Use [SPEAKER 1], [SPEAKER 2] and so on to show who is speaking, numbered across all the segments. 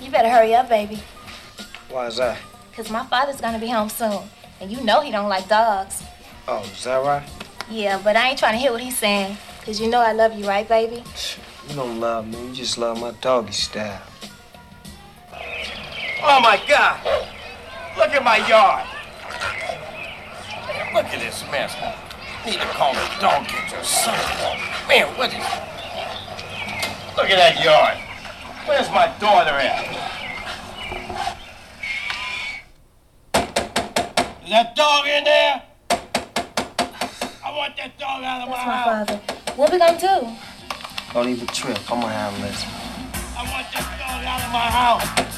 [SPEAKER 1] You better hurry up, baby.
[SPEAKER 2] Why is that?
[SPEAKER 1] Because my father's going to be home soon. And you know he don't like dogs.
[SPEAKER 2] Oh, is that right?
[SPEAKER 1] Yeah, but I ain't trying to hear what he's saying. Because you know I love you, right, baby?
[SPEAKER 2] You don't love me. You just love my doggy style.
[SPEAKER 3] Oh, my God. Look at my yard. Look at this mess. Need to call the dog catcher or something. Man, what is it? Look at that yard. Where's my daughter at? Is that dog in there? I want that dog out of my house.
[SPEAKER 1] That's my father. What we gonna do?
[SPEAKER 2] Don't even trip. I'm gonna have him listen.
[SPEAKER 3] I want that dog out of my house.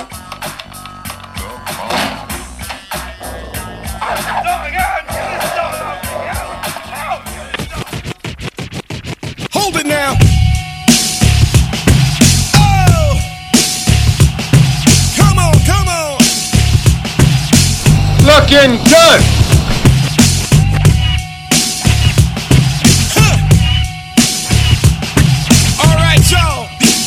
[SPEAKER 4] Hold it now. Oh, come on, come on.
[SPEAKER 3] Looking good.
[SPEAKER 4] Huh. All right, y'all.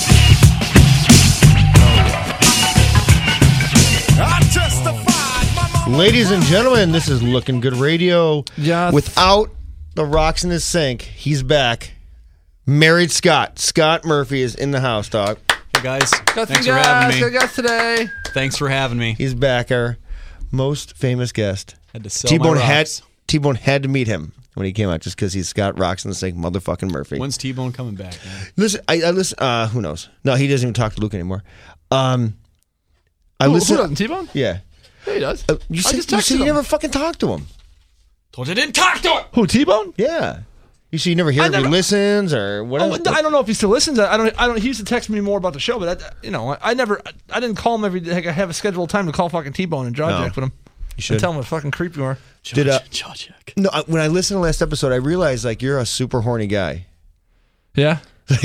[SPEAKER 4] I testified.
[SPEAKER 5] Ladies and gentlemen, this is Looking Good Radio.
[SPEAKER 6] Yes.
[SPEAKER 5] Without the rocks in his sink, he's back. Married Scott. Scott Murphy is in the house, dog.
[SPEAKER 7] Hey guys,
[SPEAKER 6] Got
[SPEAKER 7] thanks
[SPEAKER 6] some
[SPEAKER 7] for having
[SPEAKER 6] guys,
[SPEAKER 7] me.
[SPEAKER 6] got guys today.
[SPEAKER 7] Thanks for having me.
[SPEAKER 5] He's back, our most famous guest.
[SPEAKER 7] Had to sell my rocks.
[SPEAKER 5] T-Bone had to meet him when he came out just because he's Scott Rocks in the sink, motherfucking Murphy.
[SPEAKER 7] When's T-Bone coming back, man?
[SPEAKER 5] Listen, I listen. Who knows? No, he doesn't even talk to Luke anymore. I
[SPEAKER 6] Who
[SPEAKER 5] listen.
[SPEAKER 6] doesn't, T-Bone?
[SPEAKER 5] Yeah,
[SPEAKER 6] Yeah, he does.
[SPEAKER 5] you
[SPEAKER 6] I
[SPEAKER 5] said
[SPEAKER 6] just
[SPEAKER 5] you
[SPEAKER 6] texted him.
[SPEAKER 5] never fucking talked to him.
[SPEAKER 7] Told you I didn't talk to him.
[SPEAKER 6] Who, T-Bone?
[SPEAKER 5] Yeah, you see, you never hear
[SPEAKER 6] I
[SPEAKER 5] if he
[SPEAKER 6] never-
[SPEAKER 5] listens or
[SPEAKER 6] Oh,
[SPEAKER 5] whatever.
[SPEAKER 6] I don't know if he still listens. I don't. He used to text me more about the show, but I didn't call him every day. I have a scheduled time to call fucking T-Bone and jaw
[SPEAKER 5] No.
[SPEAKER 6] jack with him.
[SPEAKER 5] You should.
[SPEAKER 6] And tell him what fucking creep you are.
[SPEAKER 5] Did,
[SPEAKER 7] Jaw check.
[SPEAKER 5] No, when I listened to the last episode, I realized like you're a super horny guy.
[SPEAKER 6] Yeah.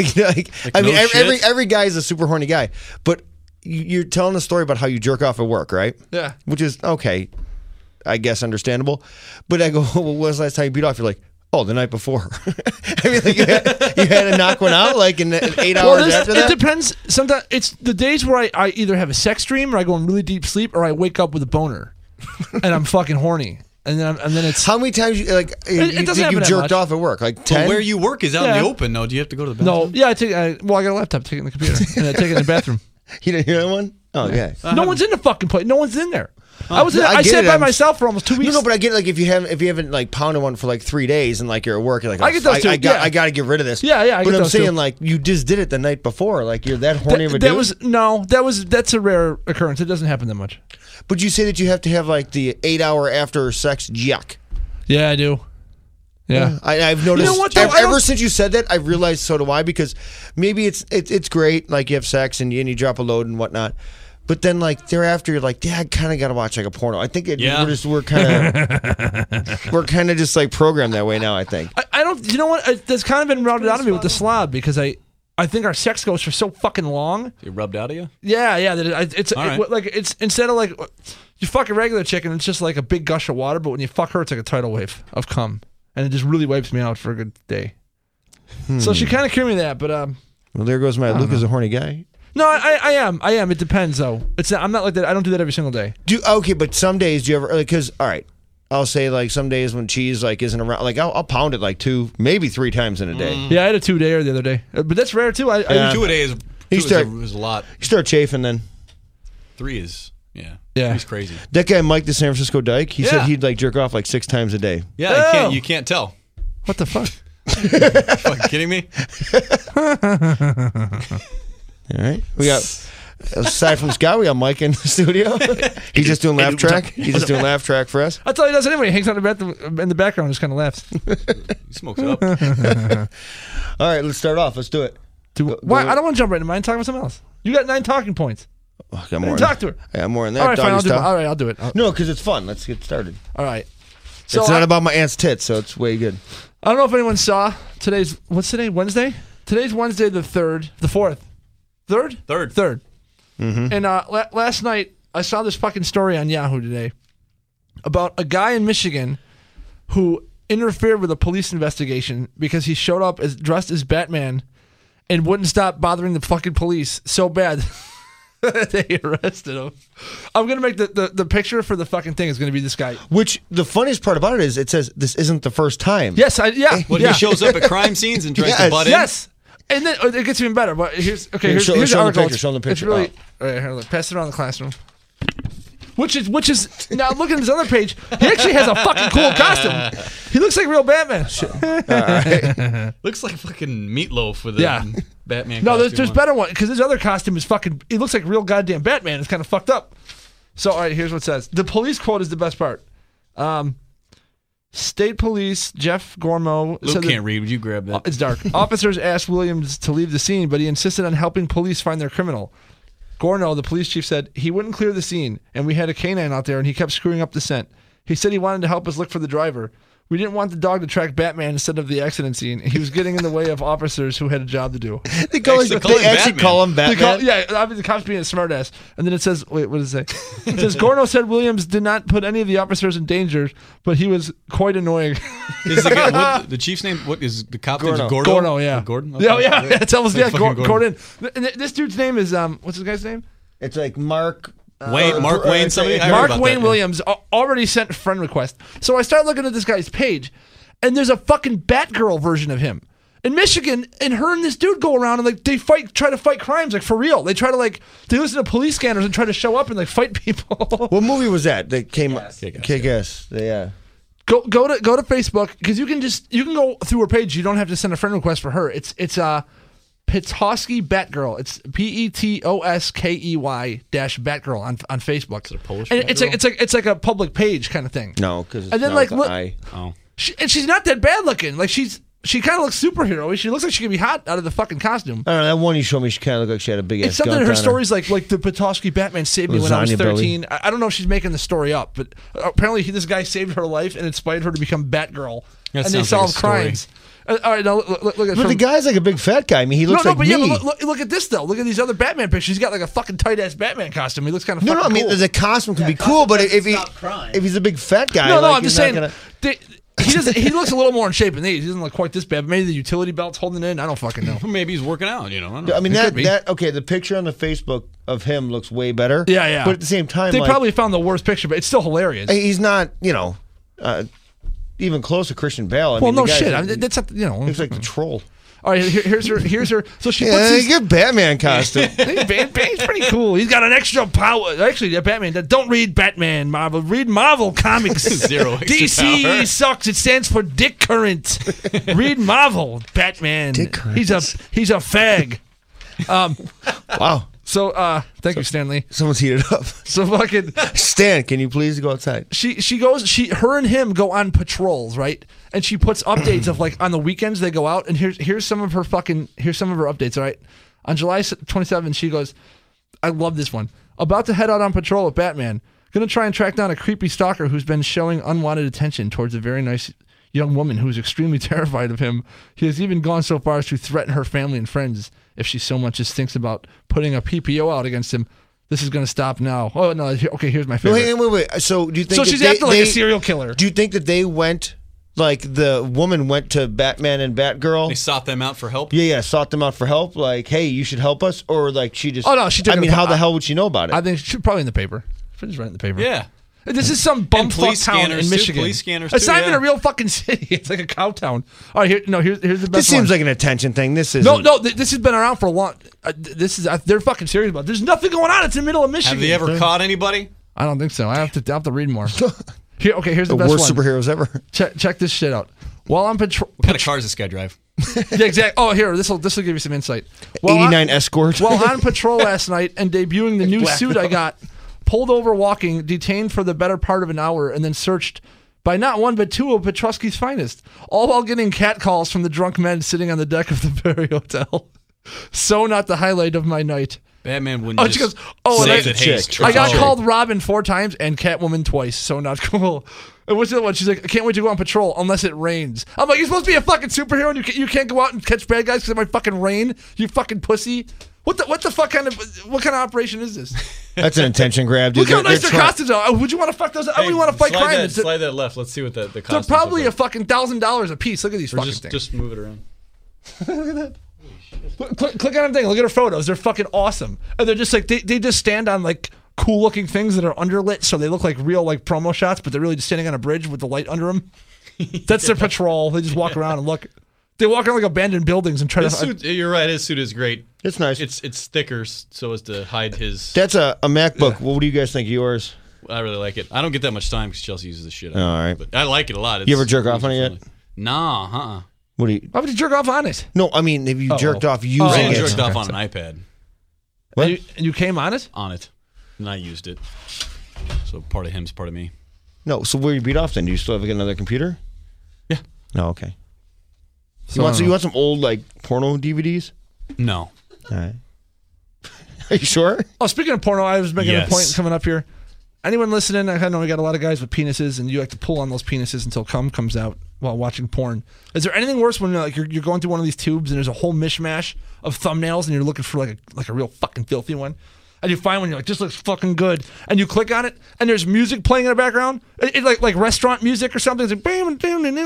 [SPEAKER 5] I mean,
[SPEAKER 7] no
[SPEAKER 5] every guy is a super horny guy, but you're telling a story about how you jerk off at work, right?
[SPEAKER 6] Yeah.
[SPEAKER 5] Which is okay, I guess understandable. But I go, well, when was the last time you beat off? You're like, oh, the night before. I mean, like you had to knock one out like in 8 hours after that.
[SPEAKER 6] It depends. Sometimes it's the days where I either have a sex dream or I go in really deep sleep or I wake up with a boner and I'm fucking horny. And then it's
[SPEAKER 5] How many times you like
[SPEAKER 6] It
[SPEAKER 5] you
[SPEAKER 6] doesn't
[SPEAKER 5] think
[SPEAKER 6] happen
[SPEAKER 5] you
[SPEAKER 6] that
[SPEAKER 5] jerked
[SPEAKER 6] much.
[SPEAKER 5] off at work? Like 10?
[SPEAKER 7] But where you work is out in
[SPEAKER 6] Yeah.
[SPEAKER 7] the open, though. Do you have to go to the
[SPEAKER 6] no.
[SPEAKER 7] bathroom?
[SPEAKER 6] Yeah, I got a laptop. Take it in the computer and I take it in the bathroom.
[SPEAKER 5] You didn't hear that one? Oh, yeah.
[SPEAKER 6] No one's in the fucking place. No one's in there. I was.
[SPEAKER 5] Yeah, I
[SPEAKER 6] I
[SPEAKER 5] get
[SPEAKER 6] sat
[SPEAKER 5] it.
[SPEAKER 6] by
[SPEAKER 5] I'm-
[SPEAKER 6] myself for almost 2 weeks.
[SPEAKER 5] No, but I get it, like if you haven't like pounded one for like 3 days and like you're at work, you're like,
[SPEAKER 6] I get those too,
[SPEAKER 5] I got
[SPEAKER 6] yeah.
[SPEAKER 5] to get rid of this.
[SPEAKER 6] Yeah, I
[SPEAKER 5] But
[SPEAKER 6] get
[SPEAKER 5] I'm
[SPEAKER 6] those
[SPEAKER 5] saying
[SPEAKER 6] too.
[SPEAKER 5] like you just did it the night before, like you're that horny of a dude.
[SPEAKER 6] That's a rare occurrence. It doesn't happen that much.
[SPEAKER 5] But you say that you have to have like the 8-hour after sex yuck.
[SPEAKER 6] Yeah, I do. Yeah.
[SPEAKER 5] I've noticed.
[SPEAKER 6] You know what, though? I
[SPEAKER 5] ever
[SPEAKER 6] don't-
[SPEAKER 5] since you said that, I've realized so do I, because maybe it's great, like you have sex and you drop a load and whatnot. But then, like thereafter, you're like, yeah, I kind of got to watch like a porno. I think
[SPEAKER 7] Yeah.
[SPEAKER 5] we're kind of just like programmed that way now. I think.
[SPEAKER 6] I don't. You know what? That's kind of been routed out of me with the slob because I think our sex goes for so fucking long.
[SPEAKER 7] You rubbed out of you?
[SPEAKER 6] Yeah. That it's
[SPEAKER 7] All right.
[SPEAKER 6] like it's instead of like you fuck a regular chicken, it's just like a big gush of water. But when you fuck her, it's like a tidal wave of cum, and it just really wipes me out for a good day. So she kind of cured me of that, but
[SPEAKER 5] Well, there goes my Luke is a horny guy.
[SPEAKER 6] no, I am. It depends though. It's not, I'm not like that. I don't do that every single day.
[SPEAKER 5] Okay, but some days do you ever like? Because all right, I'll say like some days when cheese like isn't around, like I'll pound it like 2, maybe 3 times in a day.
[SPEAKER 6] Yeah, I had a 2-dayer the other day, but that's rare too. I
[SPEAKER 5] Yeah.
[SPEAKER 7] 2 a day is,
[SPEAKER 5] You
[SPEAKER 7] two
[SPEAKER 5] start-
[SPEAKER 7] is a lot.
[SPEAKER 5] You start chafing then.
[SPEAKER 7] 3 is, yeah.
[SPEAKER 6] Yeah.
[SPEAKER 7] 3's crazy.
[SPEAKER 5] That guy Mike, the San Francisco Dyke, he said
[SPEAKER 6] Yeah.
[SPEAKER 5] he'd like jerk off like 6 times a day.
[SPEAKER 7] Yeah,
[SPEAKER 6] Oh.
[SPEAKER 7] you can't tell.
[SPEAKER 6] what the fuck?
[SPEAKER 7] Fucking kidding me?
[SPEAKER 5] All right, we got aside from Scott, we got Mike in the studio. He's just doing laugh track. He's just doing laugh track for us.
[SPEAKER 6] That's all he does anyway. He hangs out in the background, and just kind of laughs.
[SPEAKER 7] He smokes it up.
[SPEAKER 5] All right, let's start off. Let's do it.
[SPEAKER 6] Why? I don't want to jump right into mine. Talk about something else. You got 9 talking points.
[SPEAKER 5] Oh, I got more.
[SPEAKER 6] Talk to her.
[SPEAKER 5] I got more in that.
[SPEAKER 6] All right, fine.
[SPEAKER 5] doggy
[SPEAKER 6] I'll do it.
[SPEAKER 5] style.
[SPEAKER 6] All right, I'll do it.
[SPEAKER 5] No, because it's fun. Let's get started.
[SPEAKER 6] All right. So
[SPEAKER 5] It's not about my aunt's tits, so it's way good.
[SPEAKER 6] I don't know if anyone saw today's. What's today? Wednesday. Today's Wednesday, the 4th. Third.
[SPEAKER 5] Mm-hmm.
[SPEAKER 6] And last night I saw this fucking story on Yahoo today about a guy in Michigan who interfered with a police investigation because he showed up dressed as Batman and wouldn't stop bothering the fucking police so bad They arrested him. I'm gonna make the picture for the fucking thing is gonna be this guy.
[SPEAKER 5] Which the funniest part about it is it says this isn't the first time.
[SPEAKER 6] Yes,
[SPEAKER 7] When
[SPEAKER 6] yeah.
[SPEAKER 7] he shows up at crime scenes and tries to
[SPEAKER 5] Yes.
[SPEAKER 7] butt in.
[SPEAKER 6] Yes. And then it gets even better. But here's
[SPEAKER 5] Here,
[SPEAKER 6] here's
[SPEAKER 5] show
[SPEAKER 6] the
[SPEAKER 5] the
[SPEAKER 6] article.
[SPEAKER 5] picture, show them the
[SPEAKER 6] It's
[SPEAKER 5] picture.
[SPEAKER 6] really all right, here, look, pass it around the classroom. Which is now look at his other page. He actually has a fucking cool costume. He looks like real Batman.
[SPEAKER 7] Looks like fucking Meatloaf with a
[SPEAKER 6] Yeah.
[SPEAKER 7] Batman.
[SPEAKER 6] No, there's
[SPEAKER 7] costume on.
[SPEAKER 6] better one because his other costume is fucking. He looks like real goddamn Batman. It's kind of fucked up. So all right, here's what it says. The police quote is the best part. State Police Jeff Gormo.
[SPEAKER 7] Luke
[SPEAKER 6] said that-
[SPEAKER 7] can't read. Would you grab that?
[SPEAKER 6] It's dark. Officers asked Williams to leave the scene, but he insisted on helping police find their criminal. Gorno, the police chief, said he wouldn't clear the scene, and we had a canine out there, and he kept screwing up the scent. He said he wanted to help us look for the driver. We didn't want the dog to track Batman instead of the accident scene. He was getting in the way of officers who had a job to do.
[SPEAKER 5] They call
[SPEAKER 7] Actually
[SPEAKER 5] him,
[SPEAKER 7] call him
[SPEAKER 5] they actually
[SPEAKER 7] Batman.
[SPEAKER 5] call him
[SPEAKER 6] They
[SPEAKER 5] Batman.
[SPEAKER 6] call- yeah, obviously the cops being a smartass. And then it says, wait, what does it say? It says, Gorno said Williams did not put any of the officers in danger, but he was quite annoying.
[SPEAKER 7] Is the, guy- what, the chief's name? What is the cop name?
[SPEAKER 5] Gordo.
[SPEAKER 7] Gordo?
[SPEAKER 6] Gorno, yeah.
[SPEAKER 7] Gordon?
[SPEAKER 6] Yeah,
[SPEAKER 7] Okay.
[SPEAKER 6] yeah. It's almost,
[SPEAKER 7] Like
[SPEAKER 6] yeah,
[SPEAKER 7] fucking
[SPEAKER 6] Gordon. And this dude's name is, what's this guy's name?
[SPEAKER 5] It's like Mark
[SPEAKER 7] Mark Wayne, somebody? I heard
[SPEAKER 6] Mark
[SPEAKER 7] about
[SPEAKER 6] Wayne
[SPEAKER 7] that.
[SPEAKER 6] Williams already sent a friend request. So I start looking at this guy's page, and there's a fucking Batgirl version of him in Michigan, and her and this dude go around and like they try to fight crimes like for real. They try to like they listen to police scanners and try to show up and like fight people.
[SPEAKER 5] What movie was that? That came
[SPEAKER 7] Kick-Ass.
[SPEAKER 5] Kick-Ass. Yeah.
[SPEAKER 6] go to Facebook because you can go through her page. You don't have to send a friend request for her. It's Petoskey Batgirl. It's PETOSKEY dash Batgirl on Facebook. Is it
[SPEAKER 7] a Polish
[SPEAKER 6] and
[SPEAKER 7] Batgirl?
[SPEAKER 6] it's like a public page kind of thing.
[SPEAKER 5] No, because
[SPEAKER 6] And then, like, look-
[SPEAKER 7] Oh.
[SPEAKER 6] And she's not that bad looking. Like she kind of looks superhero-y. She looks like she could be hot out of the fucking costume.
[SPEAKER 5] I don't know. That one you showed me, she kind of looked like she had a big ass
[SPEAKER 6] It's something
[SPEAKER 5] gunk
[SPEAKER 6] in her
[SPEAKER 5] on
[SPEAKER 6] stories like the Petoskey Batman saved me when I was
[SPEAKER 5] Lasagna
[SPEAKER 6] 13. I don't know if she's making the story up, but apparently this guy saved her life and inspired her to become Batgirl.
[SPEAKER 7] That
[SPEAKER 6] and they
[SPEAKER 7] sounds like a
[SPEAKER 6] solve
[SPEAKER 7] story.
[SPEAKER 6] crimes. All right, now look at
[SPEAKER 5] But the guy's like a big fat guy. I mean, he looks like
[SPEAKER 6] but
[SPEAKER 5] me.
[SPEAKER 6] yeah, but look at this though. Look at these other Batman pictures. He's got like a fucking tight ass Batman costume. He looks kind of
[SPEAKER 5] no, I mean,
[SPEAKER 6] cool.
[SPEAKER 5] the costume could be cool, but if he's a big fat guy,
[SPEAKER 6] No,
[SPEAKER 5] like,
[SPEAKER 6] I'm just
[SPEAKER 5] he's not
[SPEAKER 6] saying.
[SPEAKER 5] gonna-
[SPEAKER 6] He doesn't. He looks a little more in shape than these. He doesn't look quite this bad. Maybe the utility belt's holding it in. I don't fucking know.
[SPEAKER 7] Maybe he's working out, you know. I don't know.
[SPEAKER 5] I mean,
[SPEAKER 6] It could be.
[SPEAKER 5] okay, the picture on the Facebook of him looks way better.
[SPEAKER 6] Yeah, yeah.
[SPEAKER 5] But at the same time,
[SPEAKER 6] They
[SPEAKER 5] like,
[SPEAKER 6] probably found the worst picture, but it's still hilarious.
[SPEAKER 5] he's not, even close to Christian Bale. I
[SPEAKER 6] well,
[SPEAKER 5] mean,
[SPEAKER 6] no
[SPEAKER 5] the guy's-
[SPEAKER 6] shit. I mean, that's not,
[SPEAKER 5] Looks like the troll.
[SPEAKER 6] All right, here's her. So she puts
[SPEAKER 5] Yeah,
[SPEAKER 6] these.
[SPEAKER 5] good Batman costume.
[SPEAKER 6] Batman's pretty cool. He's got an extra power. Actually, yeah, Batman. Don't read Batman, Marvel. Read Marvel comics.
[SPEAKER 7] Zero extra
[SPEAKER 6] DC
[SPEAKER 7] power.
[SPEAKER 6] sucks. It stands for Dick Current. Read Marvel. Batman.
[SPEAKER 5] Dick Current.
[SPEAKER 6] He's a fag.
[SPEAKER 5] Wow.
[SPEAKER 6] So thank you, Stanley.
[SPEAKER 5] Someone's heated up.
[SPEAKER 6] So fucking
[SPEAKER 5] Stan, can you please go outside?
[SPEAKER 6] her and him go on patrols, right? And she puts updates of like on the weekends they go out, and here's some of her updates, all right? On July 27th, she goes, I love this one. About to head out on patrol with Batman. Gonna try and track down a creepy stalker who's been showing unwanted attention towards a very nice young woman who's extremely terrified of him. He has even gone so far as to threaten her family and friends if she so much as thinks about putting a PPO out against him. This is going to stop now. Oh, no. Okay, here's my favorite.
[SPEAKER 5] Wait. So do you think
[SPEAKER 6] So
[SPEAKER 5] that
[SPEAKER 6] she's after like a serial killer.
[SPEAKER 5] Do you think that they went, like the woman went to Batman and Batgirl?
[SPEAKER 7] They sought them out for help.
[SPEAKER 5] Yeah, sought them out for help. Like, hey, you should help us, or like she just.
[SPEAKER 6] Oh, no, she took
[SPEAKER 5] I
[SPEAKER 6] it
[SPEAKER 5] mean,
[SPEAKER 6] upon-
[SPEAKER 5] how the hell would she know about it?
[SPEAKER 6] I think she's probably in the paper. She's right in the paper.
[SPEAKER 7] Yeah.
[SPEAKER 6] This is some bumfuck
[SPEAKER 7] police
[SPEAKER 6] town
[SPEAKER 7] scanners,
[SPEAKER 6] in
[SPEAKER 7] too.
[SPEAKER 6] Michigan.
[SPEAKER 7] Police scanners,
[SPEAKER 6] It's
[SPEAKER 7] too,
[SPEAKER 6] not even
[SPEAKER 7] yeah.
[SPEAKER 6] a real fucking city. It's like a cow town. All right, here's the best
[SPEAKER 5] this seems
[SPEAKER 6] one.
[SPEAKER 5] like an attention thing. This is
[SPEAKER 6] No, this has been around for a long. They're fucking serious about it. There's nothing going on. It's in the middle of Michigan.
[SPEAKER 7] Have they ever caught anybody?
[SPEAKER 6] I don't think so. I have to read more. Here's
[SPEAKER 5] the
[SPEAKER 6] the best
[SPEAKER 5] worst
[SPEAKER 6] one.
[SPEAKER 5] superheroes ever.
[SPEAKER 6] Check this shit out. While I'm patrol.
[SPEAKER 7] What kind of car does this guy drive?
[SPEAKER 6] Yeah, exactly. Oh, here, this will give you some insight. While
[SPEAKER 5] 89 Escort.
[SPEAKER 6] While on patrol last night and debuting the new suit I got, pulled over walking, detained for the better part of an hour, and then searched by not one but two of Petruski's finest, all while getting catcalls from the drunk men sitting on the deck of the Berry Hotel. So not the highlight of my night.
[SPEAKER 7] Batman wouldn't
[SPEAKER 6] Oh, she
[SPEAKER 7] just
[SPEAKER 6] goes, oh,
[SPEAKER 7] say
[SPEAKER 6] and
[SPEAKER 7] that,
[SPEAKER 5] That's a
[SPEAKER 7] hey,
[SPEAKER 5] chick.
[SPEAKER 6] I got
[SPEAKER 5] Oh.
[SPEAKER 6] called Robin 4 times and Catwoman twice, so not cool. And what's the other one? She's like, I can't wait to go on patrol unless it rains. I'm like, you're supposed to be a fucking superhero and you can't go out and catch bad guys because it might fucking rain, you fucking pussy. What the fuck kind of operation is this?
[SPEAKER 5] That's an attention grab, dude.
[SPEAKER 6] Look how nice
[SPEAKER 5] They're
[SPEAKER 6] their
[SPEAKER 5] trying-
[SPEAKER 6] costumes are. Would you want to fuck those? I wouldn't want to fight
[SPEAKER 7] slide
[SPEAKER 6] crime.
[SPEAKER 7] That,
[SPEAKER 6] They're
[SPEAKER 7] slide that left. Let's see what the costumes
[SPEAKER 6] probably
[SPEAKER 7] look
[SPEAKER 6] a fucking $1,000 a piece. Look at these
[SPEAKER 7] like. Or
[SPEAKER 6] fucking
[SPEAKER 7] just,
[SPEAKER 6] things.
[SPEAKER 7] just move it around.
[SPEAKER 6] Click on the thing. Look at her photos. They're fucking awesome. And they're just like they just stand on like cool looking things that are underlit, so they look like real like promo shots, but they're really just standing on a bridge with the light under them. That's their patrol. They just walk around and look. They walk around like abandoned buildings and try
[SPEAKER 7] His
[SPEAKER 6] to.
[SPEAKER 7] suit, you're right. His suit is great.
[SPEAKER 5] It's nice.
[SPEAKER 7] It's thicker so as to hide his.
[SPEAKER 5] That's a MacBook. What do you guys think of yours?
[SPEAKER 7] I really like it. I don't get that much time because Chelsea uses the shit out of it.
[SPEAKER 5] All right.
[SPEAKER 7] But I like it a lot.
[SPEAKER 5] You ever jerk off on it yet?
[SPEAKER 7] Nah,
[SPEAKER 5] What do you?
[SPEAKER 6] Why would you jerk off on it?
[SPEAKER 5] No, I mean, have you jerked off using
[SPEAKER 7] I
[SPEAKER 5] it?
[SPEAKER 7] jerked off on an iPad.
[SPEAKER 5] What?
[SPEAKER 6] And you came on it?
[SPEAKER 7] On it. And I used it. So part of him's part of me.
[SPEAKER 5] No, so where you beat off then? Do you still have another computer?
[SPEAKER 7] Yeah.
[SPEAKER 5] No, okay.
[SPEAKER 6] So,
[SPEAKER 5] you want some old like porno DVDs?
[SPEAKER 7] No.
[SPEAKER 5] All right. Are you sure?
[SPEAKER 6] Oh, speaking of porno, I was making
[SPEAKER 7] Yes.
[SPEAKER 6] a point coming up here. Anyone listening? I know we got a lot of guys with penises, and you like to pull on those penises until cum comes out while watching porn. Is there anything worse when like you're going through one of these tubes and there's a whole mishmash of thumbnails, and you're looking for like a real fucking filthy one, and you find one you're like, this looks fucking good, and you click on it, and there's music playing in the background, it like restaurant music or something. It's like, and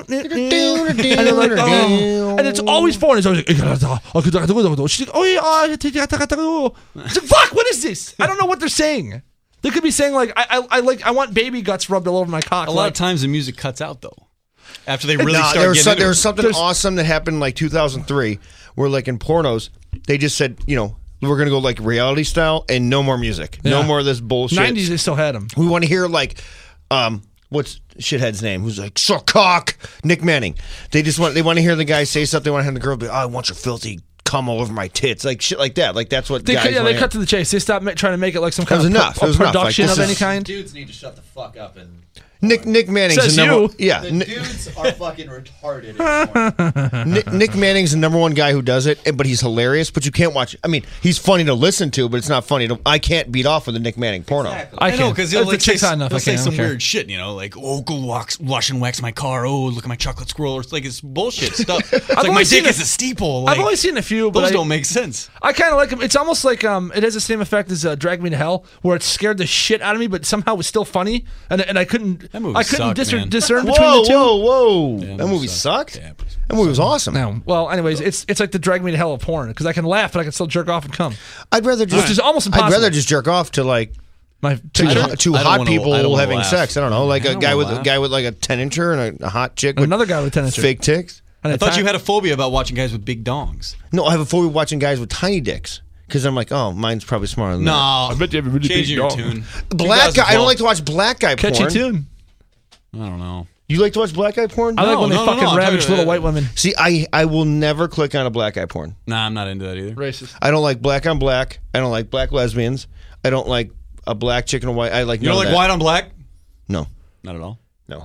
[SPEAKER 6] they're like, oh, and it's always porn. It's always like, she's like, oh yeah, it's like, fuck, what is this? I don't know what they're saying. They could be saying like, I want baby guts rubbed all over my cock.
[SPEAKER 7] A lot of times the music cuts out though. After they really start
[SPEAKER 5] there was
[SPEAKER 7] getting
[SPEAKER 5] there
[SPEAKER 7] into
[SPEAKER 5] was
[SPEAKER 7] it.
[SPEAKER 5] something awesome that happened in like 2003 where like in pornos they just said, we're going to go like reality style and no more music. No
[SPEAKER 6] Yeah.
[SPEAKER 5] more of this bullshit.
[SPEAKER 6] 90s, they still had them.
[SPEAKER 5] We want to hear like what's shithead's name? Who's like, so cock, Nick Manning. They want to hear the guy say something. They want to have the girl be, oh, I want your filthy cum all over my tits, like shit like that. Like that's what
[SPEAKER 6] They
[SPEAKER 5] guys
[SPEAKER 6] cut to the chase. They stopped trying to make it like some kind
[SPEAKER 5] was
[SPEAKER 6] of
[SPEAKER 5] enough. It was enough.
[SPEAKER 6] production
[SPEAKER 5] Like,
[SPEAKER 6] of
[SPEAKER 5] this
[SPEAKER 6] any
[SPEAKER 5] is-
[SPEAKER 6] kind.
[SPEAKER 8] Dudes need to shut the fuck up and.
[SPEAKER 5] Nick Manning's
[SPEAKER 6] Says
[SPEAKER 5] the number.
[SPEAKER 6] you.
[SPEAKER 5] Yeah,
[SPEAKER 8] The dudes are fucking retarded. Anymore.
[SPEAKER 5] Nick Manning's the number one guy who does it, but he's hilarious. But you can't watch. I mean, he's funny to listen to, but it's not funny to. I can't beat off with a Nick Manning porno.
[SPEAKER 8] Exactly.
[SPEAKER 6] I
[SPEAKER 7] I know,
[SPEAKER 6] can't.
[SPEAKER 7] because
[SPEAKER 6] If
[SPEAKER 7] he'll
[SPEAKER 6] the
[SPEAKER 7] like say,
[SPEAKER 6] chick's hot enough,
[SPEAKER 7] he'll
[SPEAKER 6] I
[SPEAKER 7] say
[SPEAKER 6] can't.
[SPEAKER 7] some
[SPEAKER 6] I don't
[SPEAKER 7] weird shit, like, oh, go wash and wax my car. Oh, look at my chocolate squirrel. It's like it's bullshit stuff. It's like
[SPEAKER 6] only
[SPEAKER 7] my
[SPEAKER 6] seen
[SPEAKER 7] dick
[SPEAKER 6] a-
[SPEAKER 7] is a steeple.
[SPEAKER 6] I've
[SPEAKER 7] Like,
[SPEAKER 6] only seen a few, but
[SPEAKER 7] those don't make sense.
[SPEAKER 6] I kind of like them. It's almost like it has the same effect as Drag Me to Hell, where it scared the shit out of me, but somehow was still funny, and I couldn't
[SPEAKER 7] That movie
[SPEAKER 6] I couldn't
[SPEAKER 7] sucked, man.
[SPEAKER 6] discern between
[SPEAKER 5] Whoa,
[SPEAKER 6] the two.
[SPEAKER 5] whoa!
[SPEAKER 7] Yeah,
[SPEAKER 5] That movie sucked.
[SPEAKER 7] Yeah,
[SPEAKER 5] That movie was awesome.
[SPEAKER 6] No. Well, anyways, it's like the Drag Me to Hell of porn because I can laugh, but I can still jerk off and come.
[SPEAKER 5] I'd rather just.
[SPEAKER 6] Which is almost
[SPEAKER 5] I'd
[SPEAKER 6] impossible.
[SPEAKER 5] rather just jerk off to like
[SPEAKER 6] My
[SPEAKER 5] two
[SPEAKER 7] I don't-
[SPEAKER 5] hot
[SPEAKER 7] I don't
[SPEAKER 5] hot
[SPEAKER 7] wanna-
[SPEAKER 5] people
[SPEAKER 7] I don't wanna
[SPEAKER 5] having
[SPEAKER 7] laugh.
[SPEAKER 5] sex. I don't know, like
[SPEAKER 7] I
[SPEAKER 5] a
[SPEAKER 7] don't
[SPEAKER 5] guy
[SPEAKER 7] wanna
[SPEAKER 5] with
[SPEAKER 7] laugh.
[SPEAKER 5] a guy with like a 10-incher and a hot chick.
[SPEAKER 6] And another guy with a 10-incher.
[SPEAKER 5] fake ticks.
[SPEAKER 6] and
[SPEAKER 7] I
[SPEAKER 6] a
[SPEAKER 7] thought you
[SPEAKER 6] ti-
[SPEAKER 7] had a phobia about watching guys with big dongs.
[SPEAKER 5] No, I have a phobia watching guys with tiny dicks because I'm like, oh, mine's probably smarter than
[SPEAKER 7] No,
[SPEAKER 5] that.
[SPEAKER 7] I
[SPEAKER 6] bet you have a really
[SPEAKER 7] changing your
[SPEAKER 6] big dong.
[SPEAKER 7] tune.
[SPEAKER 5] Black guy. I
[SPEAKER 7] 2012.
[SPEAKER 5] don't like to watch black guy
[SPEAKER 6] catchy
[SPEAKER 5] porn.
[SPEAKER 6] tune.
[SPEAKER 7] I don't know.
[SPEAKER 5] You like to watch black guy porn?
[SPEAKER 6] I like when they
[SPEAKER 7] no,
[SPEAKER 6] fucking
[SPEAKER 7] I'm
[SPEAKER 6] ravage
[SPEAKER 7] talking-
[SPEAKER 6] little white women.
[SPEAKER 5] See, I will never click on a black guy porn.
[SPEAKER 7] Nah, I'm not into that either.
[SPEAKER 6] Racist.
[SPEAKER 5] I don't like black on black. I don't like black lesbians. I don't like a black chick and a white. I like
[SPEAKER 7] You
[SPEAKER 5] none
[SPEAKER 7] don't
[SPEAKER 5] of
[SPEAKER 7] like
[SPEAKER 5] that.
[SPEAKER 7] white on black?
[SPEAKER 5] No,
[SPEAKER 7] Not at all.
[SPEAKER 5] no.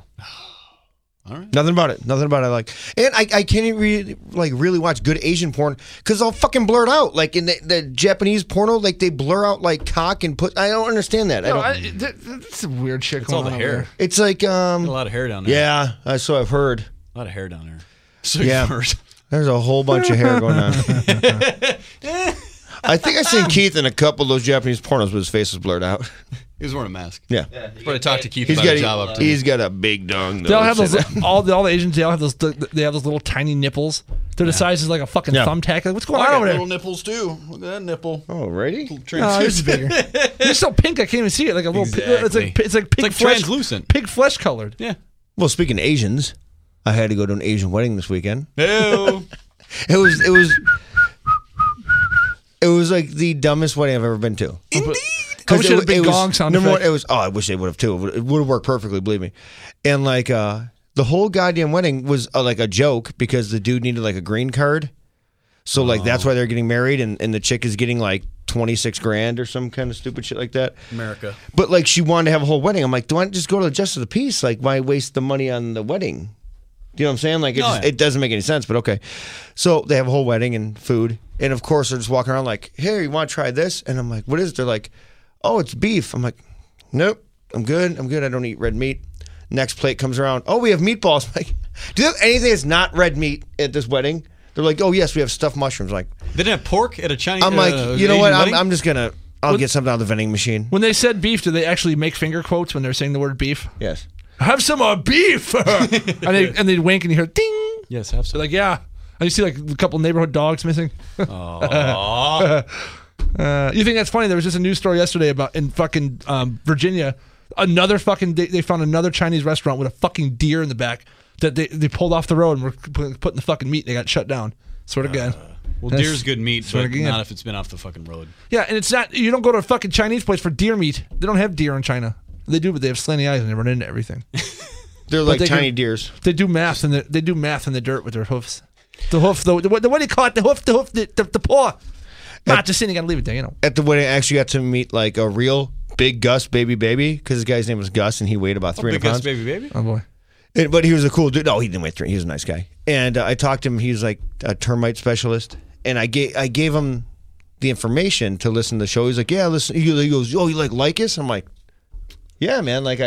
[SPEAKER 7] All right.
[SPEAKER 5] Nothing about it. Nothing about it I like. And I can't even really watch good Asian porn because they'll fucking blur it out. Like in the Japanese porno, like they blur out like cock and put. I don't understand that.
[SPEAKER 6] No,
[SPEAKER 5] I don't.
[SPEAKER 6] that's some weird shit
[SPEAKER 7] It's all
[SPEAKER 6] going
[SPEAKER 7] the
[SPEAKER 6] on.
[SPEAKER 7] hair.
[SPEAKER 5] It's like
[SPEAKER 7] A lot of hair down there.
[SPEAKER 5] yeah. So I've heard.
[SPEAKER 7] A lot of hair down there. So
[SPEAKER 5] Yeah.
[SPEAKER 7] you've heard.
[SPEAKER 5] There's a whole bunch of hair going on. I think I seen Keith in a couple of those Japanese pornos, but his face was blurred out.
[SPEAKER 7] He was wearing a mask.
[SPEAKER 5] Yeah,
[SPEAKER 7] Probably talk to Keith
[SPEAKER 5] he's
[SPEAKER 7] about
[SPEAKER 5] got
[SPEAKER 7] a job opportunity.
[SPEAKER 5] he's got a big dong.
[SPEAKER 6] They all have
[SPEAKER 5] though.
[SPEAKER 6] those all the Asians. They all have those. They have those little tiny nipples. They're the size of like a fucking
[SPEAKER 5] Yeah.
[SPEAKER 6] thumbtack. Like, what's going
[SPEAKER 7] I
[SPEAKER 6] on
[SPEAKER 7] got
[SPEAKER 6] over there?
[SPEAKER 7] little nipples too. Look at that nipple.
[SPEAKER 5] Oh, righty.
[SPEAKER 6] No, it's bigger. They're so pink. I can't even see it. Like a little.
[SPEAKER 7] Exactly.
[SPEAKER 6] It's like pig
[SPEAKER 7] like
[SPEAKER 6] flesh.
[SPEAKER 7] translucent.
[SPEAKER 6] Pig flesh colored.
[SPEAKER 7] Yeah.
[SPEAKER 5] Well, speaking of Asians, I had to go to an Asian wedding this weekend.
[SPEAKER 7] Ew.
[SPEAKER 5] It was like the dumbest wedding I've ever been to.
[SPEAKER 6] Indeed. I wish it had a big gong sound
[SPEAKER 5] number one,
[SPEAKER 6] effect.
[SPEAKER 5] it was. Oh, I wish they would have too. It would have worked perfectly, believe me. And like the whole goddamn wedding was like a joke because the dude needed like a green card. So like that's why they're getting married, and the chick is getting like $26,000 or some kind of stupid shit like that.
[SPEAKER 7] America.
[SPEAKER 5] But like she wanted to have a whole wedding. I'm like, do I just go to the Justice of the Peace? Like, why waste the money on the wedding? You know what I'm saying? Like, it doesn't make any sense, but okay. So they have a whole wedding and food. And of course, they're just walking around like, hey, you want to try this? And I'm like, what is it? They're like, oh, it's beef. I'm like, nope, I'm good. I don't eat red meat. Next plate comes around. Oh, we have meatballs. I'm like, do you have anything that's not red meat at this wedding? They're like, oh, yes, we have stuffed mushrooms. Like,
[SPEAKER 7] They didn't have pork at a Chinese.
[SPEAKER 5] I'm like, you know
[SPEAKER 7] Asian
[SPEAKER 5] what?
[SPEAKER 7] wedding?
[SPEAKER 5] I'm just going to, I'll get something out of the vending machine.
[SPEAKER 6] When they said beef, did they actually make finger quotes when they're saying the word beef?
[SPEAKER 5] Yes.
[SPEAKER 6] Have some beef. and they'd wink and you hear ding.
[SPEAKER 7] Yes, have
[SPEAKER 6] So
[SPEAKER 7] some.
[SPEAKER 6] like, yeah, And you see like a couple neighborhood dogs missing.
[SPEAKER 7] Oh.
[SPEAKER 6] You think that's funny? There was just a news story yesterday about in fucking Virginia, another fucking they found another Chinese restaurant with a fucking deer in the back that they pulled off the road and were putting the fucking meat. And they got shut down. Swear to God.
[SPEAKER 7] Well, deer's good meat, but not if it's been off the fucking road.
[SPEAKER 6] Yeah, and it's not. You don't go to a fucking Chinese place for deer meat. They don't have deer in China. They do, but they have slanty eyes and they run into everything.
[SPEAKER 5] They're like tiny deers.
[SPEAKER 6] They do math in the dirt with their hoofs. The hoof, what do you call it? The hoof, the paw. Not just saying you gotta leave it there, you know.
[SPEAKER 5] At the wedding, I actually got to meet like a real big Gus baby, because his guy's name was Gus and he weighed about 300 pounds.
[SPEAKER 7] Big Gus baby?
[SPEAKER 6] Oh boy.
[SPEAKER 5] But he was a cool dude. No, he didn't weigh 3. He was a nice guy. And I talked to him. He was like a termite specialist. And I gave him the information to listen to the show. He's like, yeah, listen. He goes, oh, you like Lycus? I'm like, yeah, man. Like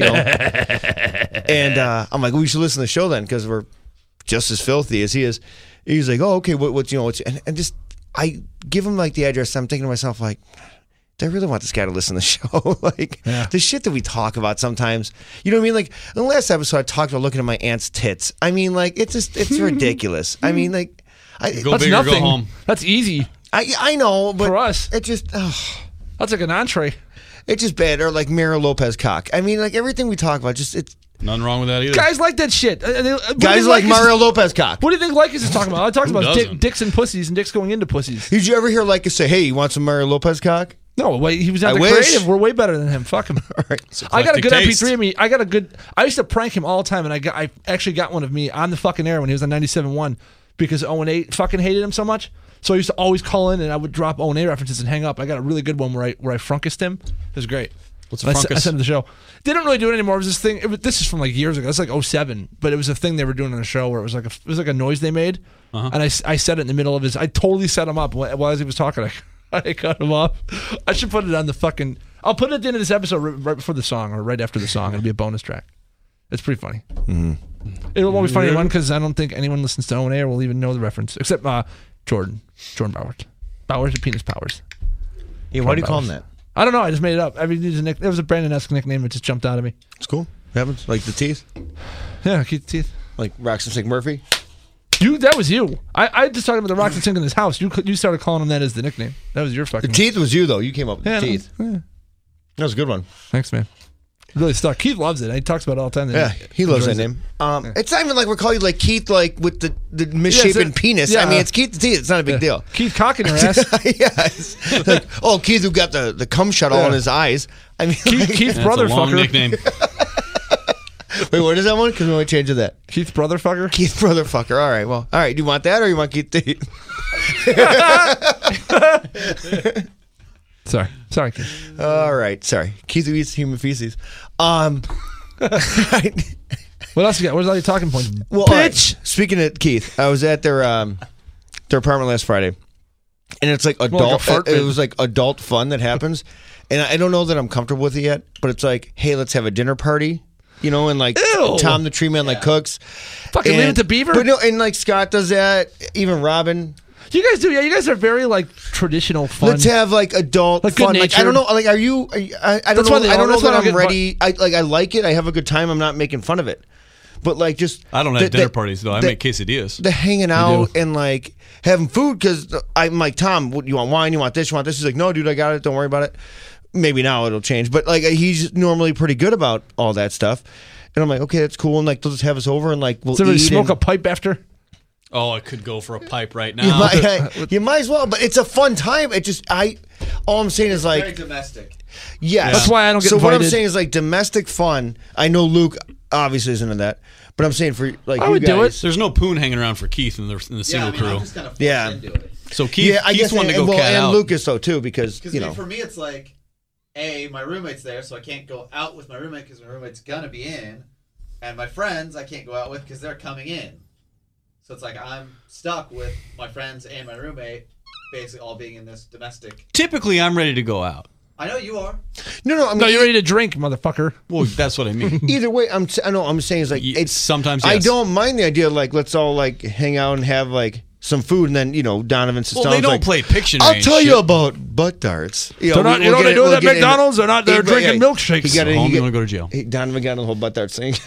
[SPEAKER 5] and I'm like, well, we should listen to the show then because we're just as filthy as he is. He's like, oh, okay. What's and just I give him like the address. I'm thinking to myself like, do I really want this guy to listen to the show? The shit that we talk about sometimes. You know what I mean? Like in the last episode, I talked about looking at my aunt's tits. I mean, like it's ridiculous. I mean, like.
[SPEAKER 7] Go
[SPEAKER 6] that's
[SPEAKER 7] big
[SPEAKER 6] nothing.
[SPEAKER 7] Or go home.
[SPEAKER 6] That's easy.
[SPEAKER 5] I know, but
[SPEAKER 6] for us,
[SPEAKER 5] it just
[SPEAKER 6] that's like an entree.
[SPEAKER 5] It's just bad. Or like Mario Lopez cock. I mean, like everything we talk about, just it's
[SPEAKER 7] nothing wrong with that either.
[SPEAKER 6] Guys like that shit.
[SPEAKER 5] Guys like Mario Lopez cock.
[SPEAKER 6] What do you think Lycus is talking about? I talked about dicks and pussies and dicks going into pussies.
[SPEAKER 5] Did you ever hear Lycus say, "Hey, you want some Mario Lopez cock"?
[SPEAKER 6] No, wait, he was not the creative. We're way better than him. Fuck him.
[SPEAKER 5] All right.
[SPEAKER 6] I got a good MP3 of me. I used to prank him all the time, and I actually got one of me on the fucking air when he was on 97.1 because O&A fucking hated him so much. So I used to always call in, and I would drop O&A references and hang up. I got a really good one where I fruncused him. It was great.
[SPEAKER 7] What's a frunkus?
[SPEAKER 6] I sent him the show. They don't really do it anymore. It was this thing. This is from like years ago. It's like 07, but it was a thing they were doing on a show where it was like a noise they made, and I said it in the middle of his. I totally set him up while he was talking. I cut him off. I should put it on the fucking. I'll put it at the end of this episode right before the song or right after the song. It'll be a bonus track. It's pretty funny.
[SPEAKER 5] Mm-hmm.
[SPEAKER 6] It won't be funny one because I don't think anyone listens to O&A or will even know the reference except Jordan Bowers. Bowers or Penis Powers.
[SPEAKER 5] Yeah, why do you call him that?
[SPEAKER 6] I don't know. I just made it up. I mean, it was a Brandon-esque nickname. It just jumped out of me.
[SPEAKER 5] It's cool. It happens. Like the teeth.
[SPEAKER 6] Yeah, keep the teeth.
[SPEAKER 5] Like Roxanne Sink Murphy.
[SPEAKER 6] That was you. I just talked about the Roxanne Sink in his house. You started calling him that as the nickname. That was your fucking.
[SPEAKER 5] The teeth was you though. You came up with the teeth.
[SPEAKER 6] Yeah.
[SPEAKER 5] That was a good one.
[SPEAKER 6] Thanks, man. It really stuck. Keith loves it. He talks about it all the time.
[SPEAKER 5] Yeah, he loves that name. It's not even like we're calling you like Keith, like with the misshapen penis. Yeah. I mean, it's Keith the teeth. It's not a big deal.
[SPEAKER 6] Keith cock in your ass.
[SPEAKER 5] Yes. Like, oh, Keith who got the cum shuttle in his eyes. I mean,
[SPEAKER 6] Keith brother
[SPEAKER 7] a long
[SPEAKER 6] fucker.
[SPEAKER 7] Nickname.
[SPEAKER 5] Wait, what is that one? Because we only changed that.
[SPEAKER 6] Keith brother fucker.
[SPEAKER 5] Keith brother fucker. All right. Well, all right. Do you want that or you want Keith teeth?
[SPEAKER 6] Sorry, Keith.
[SPEAKER 5] All right. Sorry, Keith who eats human feces.
[SPEAKER 6] What else you got? Where's all your talking points?
[SPEAKER 5] Well,
[SPEAKER 6] bitch.
[SPEAKER 5] Speaking of Keith, I was at their apartment last Friday, and it's like adult. It was like adult fun that happens, and I don't know that I'm comfortable with it yet. But it's like, hey, let's have a dinner party, you know, and like Tom the Tree Man like cooks.
[SPEAKER 6] Fucking leave it to Beaver.
[SPEAKER 5] But no, and like Scott does that. Even Robin.
[SPEAKER 6] You guys do, yeah. You guys are very like traditional fun.
[SPEAKER 5] Let's have like adult
[SPEAKER 6] like
[SPEAKER 5] fun. Like I don't know. Like, are you? I don't know. I don't know that I'm ready. I like it. I have a good time. I'm not making fun of it. But like, just
[SPEAKER 7] I don't have dinner parties though. I make quesadillas.
[SPEAKER 5] The hanging out and like having food because I'm like, Tom, what, you want wine? You want this? You want this? He's like, no, dude, I got it. Don't worry about it. Maybe now it'll change. But like, he's normally pretty good about all that stuff. And I'm like, okay, that's cool. And like, they'll just have us over and like we'll eat.
[SPEAKER 6] Smoke a pipe after.
[SPEAKER 7] Oh, I could go for a pipe right now.
[SPEAKER 5] You might as well, but it's a fun time. It just all I'm saying is like
[SPEAKER 8] very domestic.
[SPEAKER 5] Yes,
[SPEAKER 6] that's why I don't get
[SPEAKER 5] so
[SPEAKER 6] invited.
[SPEAKER 5] What I'm saying is like domestic fun. I know Luke obviously isn't into that, but I'm saying for like
[SPEAKER 6] I
[SPEAKER 5] you
[SPEAKER 6] would
[SPEAKER 5] guys,
[SPEAKER 6] do it.
[SPEAKER 7] There's no poon hanging around for Keith in the single crew.
[SPEAKER 8] I'm just kind of into it.
[SPEAKER 7] So Keith wanted to go cat out.
[SPEAKER 5] And Lucas though too because you know
[SPEAKER 8] for me it's like, my roommate's there, so I can't go out with my roommate because my roommate's gonna be in, and my friends I can't go out with because they're coming in. So it's like I'm stuck with my friends and my roommate, basically all being in this domestic.
[SPEAKER 7] Typically, I'm ready to go out.
[SPEAKER 8] I know you are.
[SPEAKER 5] No, I mean,
[SPEAKER 6] no, you're ready to drink, motherfucker.
[SPEAKER 7] Well, that's what I mean.
[SPEAKER 5] Either way, I'm saying is like it's
[SPEAKER 7] sometimes.
[SPEAKER 5] Yes. I don't mind the idea of like let's all like hang out and have like some food, and then Donovan sits down.
[SPEAKER 7] Well, they don't
[SPEAKER 5] like,
[SPEAKER 7] play Pictionary.
[SPEAKER 5] I'll tell you about butt darts.
[SPEAKER 6] They're not. They do it at McDonald's. They're not. They're drinking milkshakes.
[SPEAKER 7] You want to go to jail.
[SPEAKER 5] Donovan got a whole butt dart thing.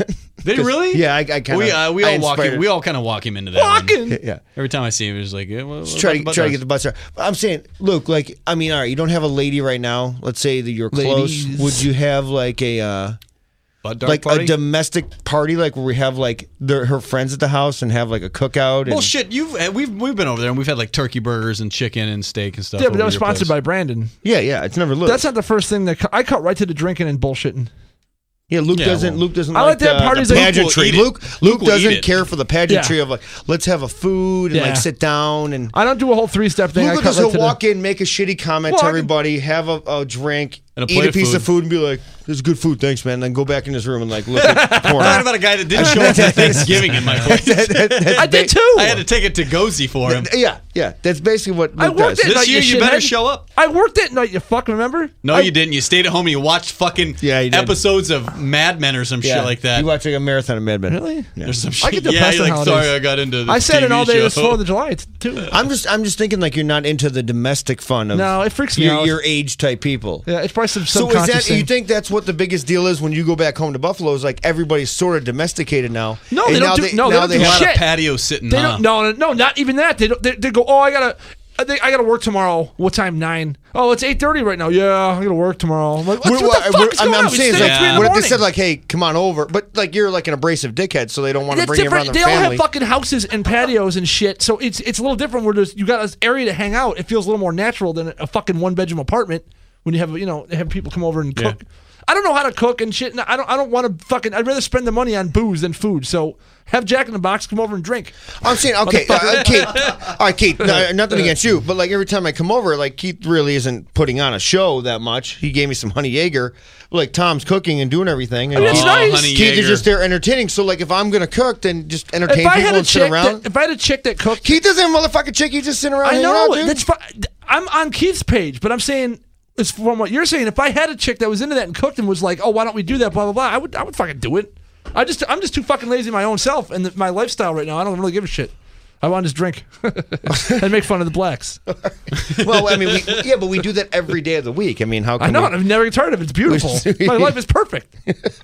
[SPEAKER 7] They really?
[SPEAKER 5] Yeah, I kind of.
[SPEAKER 7] We all walk him. We all kind of walk him into that.
[SPEAKER 6] Walking.
[SPEAKER 7] One.
[SPEAKER 5] Yeah.
[SPEAKER 7] Every time I see him, he's like, yeah, well,
[SPEAKER 5] Try to get the butt start. But I'm saying, Luke, like, I mean, all right, you don't have a lady right now. Let's say that you're close.
[SPEAKER 6] Ladies.
[SPEAKER 5] Would you have like a
[SPEAKER 7] party?
[SPEAKER 5] a domestic party, like where we have like her friends at the house and have like a cookout? And,
[SPEAKER 7] Well, shit, we've been over there and we've had like turkey burgers and chicken and steak and stuff.
[SPEAKER 6] Yeah, but that
[SPEAKER 7] over
[SPEAKER 6] was
[SPEAKER 7] your
[SPEAKER 6] sponsored
[SPEAKER 7] place.
[SPEAKER 6] by Brandon.
[SPEAKER 5] yeah, it's never Luke.
[SPEAKER 6] That's not the first thing that I cut right to the drinking and bullshitting.
[SPEAKER 5] Yeah, Luke
[SPEAKER 7] Yeah,
[SPEAKER 5] doesn't.
[SPEAKER 7] well,
[SPEAKER 5] Luke doesn't
[SPEAKER 6] I like
[SPEAKER 5] like
[SPEAKER 6] to have parties
[SPEAKER 5] the
[SPEAKER 6] that
[SPEAKER 5] pageantry.
[SPEAKER 7] Luke will eat it.
[SPEAKER 5] Luke
[SPEAKER 7] Luke will eat
[SPEAKER 5] doesn't
[SPEAKER 7] it.
[SPEAKER 5] care for the pageantry
[SPEAKER 6] Yeah.
[SPEAKER 5] of like, let's have a food and
[SPEAKER 6] Yeah.
[SPEAKER 5] like sit down and.
[SPEAKER 6] I don't do a whole 3-step thing.
[SPEAKER 5] Luke
[SPEAKER 6] I
[SPEAKER 5] will
[SPEAKER 6] cut
[SPEAKER 5] just
[SPEAKER 6] right to
[SPEAKER 5] walk in, make a shitty comment
[SPEAKER 6] Well,
[SPEAKER 5] to
[SPEAKER 6] I can-
[SPEAKER 5] everybody, have a drink,
[SPEAKER 7] And a
[SPEAKER 5] eat
[SPEAKER 7] plate
[SPEAKER 5] a
[SPEAKER 7] of
[SPEAKER 5] piece
[SPEAKER 7] food.
[SPEAKER 5] of food, and be like, "This is good food, thanks, man." Then go back in his room and like look at porn.
[SPEAKER 7] I'm talking about a guy that didn't show up for Thanksgiving in my place.
[SPEAKER 6] I did too.
[SPEAKER 7] I had to take it to Gozy for him.
[SPEAKER 5] Yeah, that's basically what
[SPEAKER 6] I
[SPEAKER 5] Luke
[SPEAKER 6] worked
[SPEAKER 5] does.
[SPEAKER 6] it.
[SPEAKER 7] This year, you better
[SPEAKER 6] shithead.
[SPEAKER 7] show up.
[SPEAKER 6] I worked that night, you fuck, remember?
[SPEAKER 7] No, you didn't. You stayed at home and you watched fucking
[SPEAKER 5] Yeah, you did.
[SPEAKER 7] episodes of Mad Men or some shit like that.
[SPEAKER 5] You watch like a marathon of Mad Men.
[SPEAKER 6] Really?
[SPEAKER 7] There's some
[SPEAKER 6] I
[SPEAKER 7] shit.
[SPEAKER 6] get
[SPEAKER 7] Yeah,
[SPEAKER 6] depressed
[SPEAKER 7] you're
[SPEAKER 6] on
[SPEAKER 7] like,
[SPEAKER 6] holidays.
[SPEAKER 7] sorry, I got into this
[SPEAKER 6] I said it
[SPEAKER 7] TV
[SPEAKER 6] all day this
[SPEAKER 7] show.
[SPEAKER 6] 4th of July, too.
[SPEAKER 5] I'm just thinking like you're not into the domestic fun of
[SPEAKER 6] No, it freaks me
[SPEAKER 5] your,
[SPEAKER 6] out.
[SPEAKER 5] your age type people.
[SPEAKER 6] Yeah, it's probably some
[SPEAKER 5] So is
[SPEAKER 6] subconscious
[SPEAKER 5] that
[SPEAKER 6] thing.
[SPEAKER 5] you think that's what the biggest deal is when you go back home to Buffalo? Is like everybody's sort of domesticated now.
[SPEAKER 6] No,
[SPEAKER 5] And
[SPEAKER 6] they don't
[SPEAKER 5] now
[SPEAKER 6] do-
[SPEAKER 5] they,
[SPEAKER 6] no, they
[SPEAKER 5] now
[SPEAKER 6] don't
[SPEAKER 5] they
[SPEAKER 6] do
[SPEAKER 7] A
[SPEAKER 5] have
[SPEAKER 7] lot of
[SPEAKER 6] shit.
[SPEAKER 7] patio sitting.
[SPEAKER 6] They don't. No, not even that. They go. Oh, I gotta work tomorrow. What time? 9. Oh, it's 8:30 right now. Yeah, I gotta work tomorrow. I'm like, what the fuck is going on?
[SPEAKER 5] I'm
[SPEAKER 6] We
[SPEAKER 5] saying
[SPEAKER 6] stay
[SPEAKER 5] is
[SPEAKER 6] till
[SPEAKER 5] like,
[SPEAKER 6] 3 in the
[SPEAKER 5] what if they
[SPEAKER 6] morning.
[SPEAKER 5] said like, "Hey, come on over," but like you're like an abrasive dickhead, so they don't want to
[SPEAKER 6] That's
[SPEAKER 5] bring you around
[SPEAKER 6] different.
[SPEAKER 5] their
[SPEAKER 6] They all
[SPEAKER 5] family.
[SPEAKER 6] have fucking houses and patios and shit. So it's a little different. Where there's you got an area to hang out. It feels a little more natural than a fucking 1-bedroom apartment when you have people come over and cook. I don't know how to cook and shit. And I don't want to fucking. I'd rather spend the money on booze than food. So have Jack in the Box come over and drink.
[SPEAKER 5] I'm saying, okay, Keith. All right, Keith. Nothing against you, but like every time I come over, like Keith really isn't putting on a show that much. He gave me some Honey Jaeger. Like Tom's cooking and doing everything. And
[SPEAKER 6] I mean, it's
[SPEAKER 5] Keith,
[SPEAKER 6] nice.
[SPEAKER 7] Honey
[SPEAKER 5] Keith is
[SPEAKER 7] Jaeger.
[SPEAKER 5] just there entertaining. So like, if I'm gonna cook, then just entertain
[SPEAKER 6] If I
[SPEAKER 5] people
[SPEAKER 6] had a
[SPEAKER 5] and sit
[SPEAKER 6] chick,
[SPEAKER 5] around.
[SPEAKER 6] if I had a chick that cooked,
[SPEAKER 5] Keith doesn't have a motherfucking chick. He's just sitting around.
[SPEAKER 6] I
[SPEAKER 5] hanging
[SPEAKER 6] know
[SPEAKER 5] out, dude.
[SPEAKER 6] that's fine. I'm on Keith's page, but I'm saying. It's from what you're saying. If I had a chick that was into that and cooked and was like, "Oh, why don't we do that?" Blah blah blah. I would fucking do it. I'm just too fucking lazy my own self and my lifestyle right now. I don't really give a shit. I want to just drink and make fun of the blacks.
[SPEAKER 5] Well, I mean, but we do that every day of the week. I mean, how can
[SPEAKER 6] I know.
[SPEAKER 5] we?
[SPEAKER 6] And I've never get tired of it. It's beautiful. My life is perfect.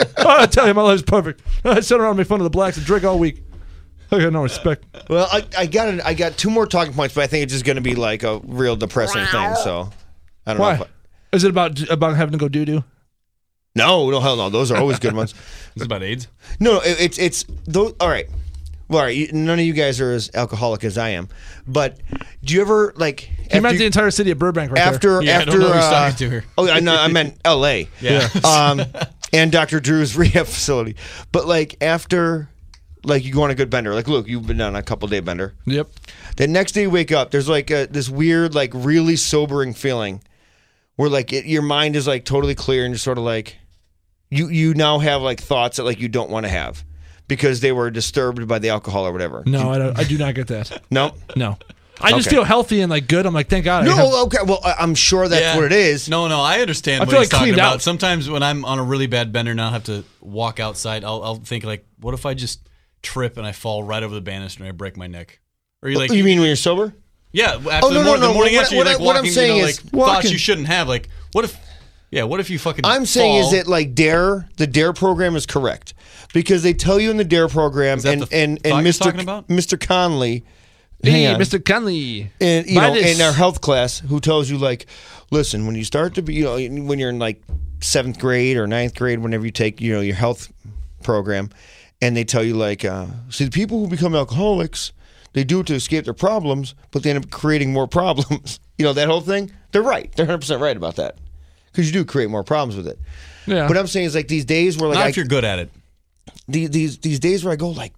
[SPEAKER 6] I tell you, my life is perfect. I sit around and make fun of the blacks and drink all week. I got no respect.
[SPEAKER 5] Well, I got 2 more talking points, but I think it's just going to be like a real depressing thing. So I don't know.
[SPEAKER 6] Why?
[SPEAKER 5] If
[SPEAKER 6] Is it about having to go doo-doo?
[SPEAKER 5] No, hell no. Those are always good ones.
[SPEAKER 7] It's about AIDS.
[SPEAKER 5] No, it's those. All right. Well, all right. None of you guys are as alcoholic as I am, but do you ever like?
[SPEAKER 6] He meant the entire city of Burbank right
[SPEAKER 5] after
[SPEAKER 7] Yeah, I
[SPEAKER 5] after.
[SPEAKER 7] don't know who's talking to her.
[SPEAKER 5] Oh, I meant L.A.
[SPEAKER 7] Yeah.
[SPEAKER 5] And Dr. Drew's rehab facility, but like after. Like you go on a good bender, like Luke, you've been on a couple day bender.
[SPEAKER 6] there. Yep.
[SPEAKER 5] The next day you wake up, there's like this weird, like really sobering feeling, where like your mind is like totally clear and you're sort of like, you now have like thoughts that like you don't want to have, because they were disturbed by the alcohol or whatever.
[SPEAKER 6] No, I do not get that.
[SPEAKER 5] No.
[SPEAKER 6] No. I just
[SPEAKER 5] Okay.
[SPEAKER 6] feel healthy and like good. I'm like, thank God. I have-
[SPEAKER 5] No. Okay. Well, I'm sure that's what it is.
[SPEAKER 7] No, I understand
[SPEAKER 6] I
[SPEAKER 7] what
[SPEAKER 6] feel
[SPEAKER 7] he's
[SPEAKER 6] like
[SPEAKER 7] talking
[SPEAKER 6] cleaned
[SPEAKER 7] about.
[SPEAKER 6] out.
[SPEAKER 7] Sometimes when I'm on a really bad bender and I'll have to walk outside, I'll think like, what if I just trip and I fall right over the banister and I break my neck? Or you like,
[SPEAKER 5] You mean when you're sober?
[SPEAKER 7] yeah, after
[SPEAKER 5] Oh, no,
[SPEAKER 7] the morning
[SPEAKER 5] What
[SPEAKER 7] after you're like
[SPEAKER 5] what I'm
[SPEAKER 7] walking,
[SPEAKER 5] saying
[SPEAKER 7] you know,
[SPEAKER 5] is-
[SPEAKER 7] like thoughts
[SPEAKER 6] Walking.
[SPEAKER 7] you shouldn't have. Like, what if you fucking
[SPEAKER 5] I'm saying
[SPEAKER 7] fall?
[SPEAKER 5] is that like the DARE program is correct, because they tell you in the DARE program
[SPEAKER 7] Is that
[SPEAKER 5] and
[SPEAKER 7] the
[SPEAKER 5] and
[SPEAKER 7] thought you're talking
[SPEAKER 5] Mr.
[SPEAKER 7] about?
[SPEAKER 5] Mr. Conley.
[SPEAKER 6] Hey,
[SPEAKER 5] hang on.
[SPEAKER 6] Mr. Conley.
[SPEAKER 5] And you
[SPEAKER 6] Buy
[SPEAKER 5] know,
[SPEAKER 6] this.
[SPEAKER 5] in our health class, who tells you like, listen, when you start to be, you know, when you're in like 7th grade or 9th grade, whenever you take, you know, your health program, and they tell you like, see, the people who become alcoholics, they do it to escape their problems, but they end up creating more problems. You know, that whole thing. They're right. They're 100% right about that, because you do create more problems with it.
[SPEAKER 6] Yeah.
[SPEAKER 5] But I'm saying is like these days where like
[SPEAKER 7] Not if you're good at it.
[SPEAKER 5] these days where I go like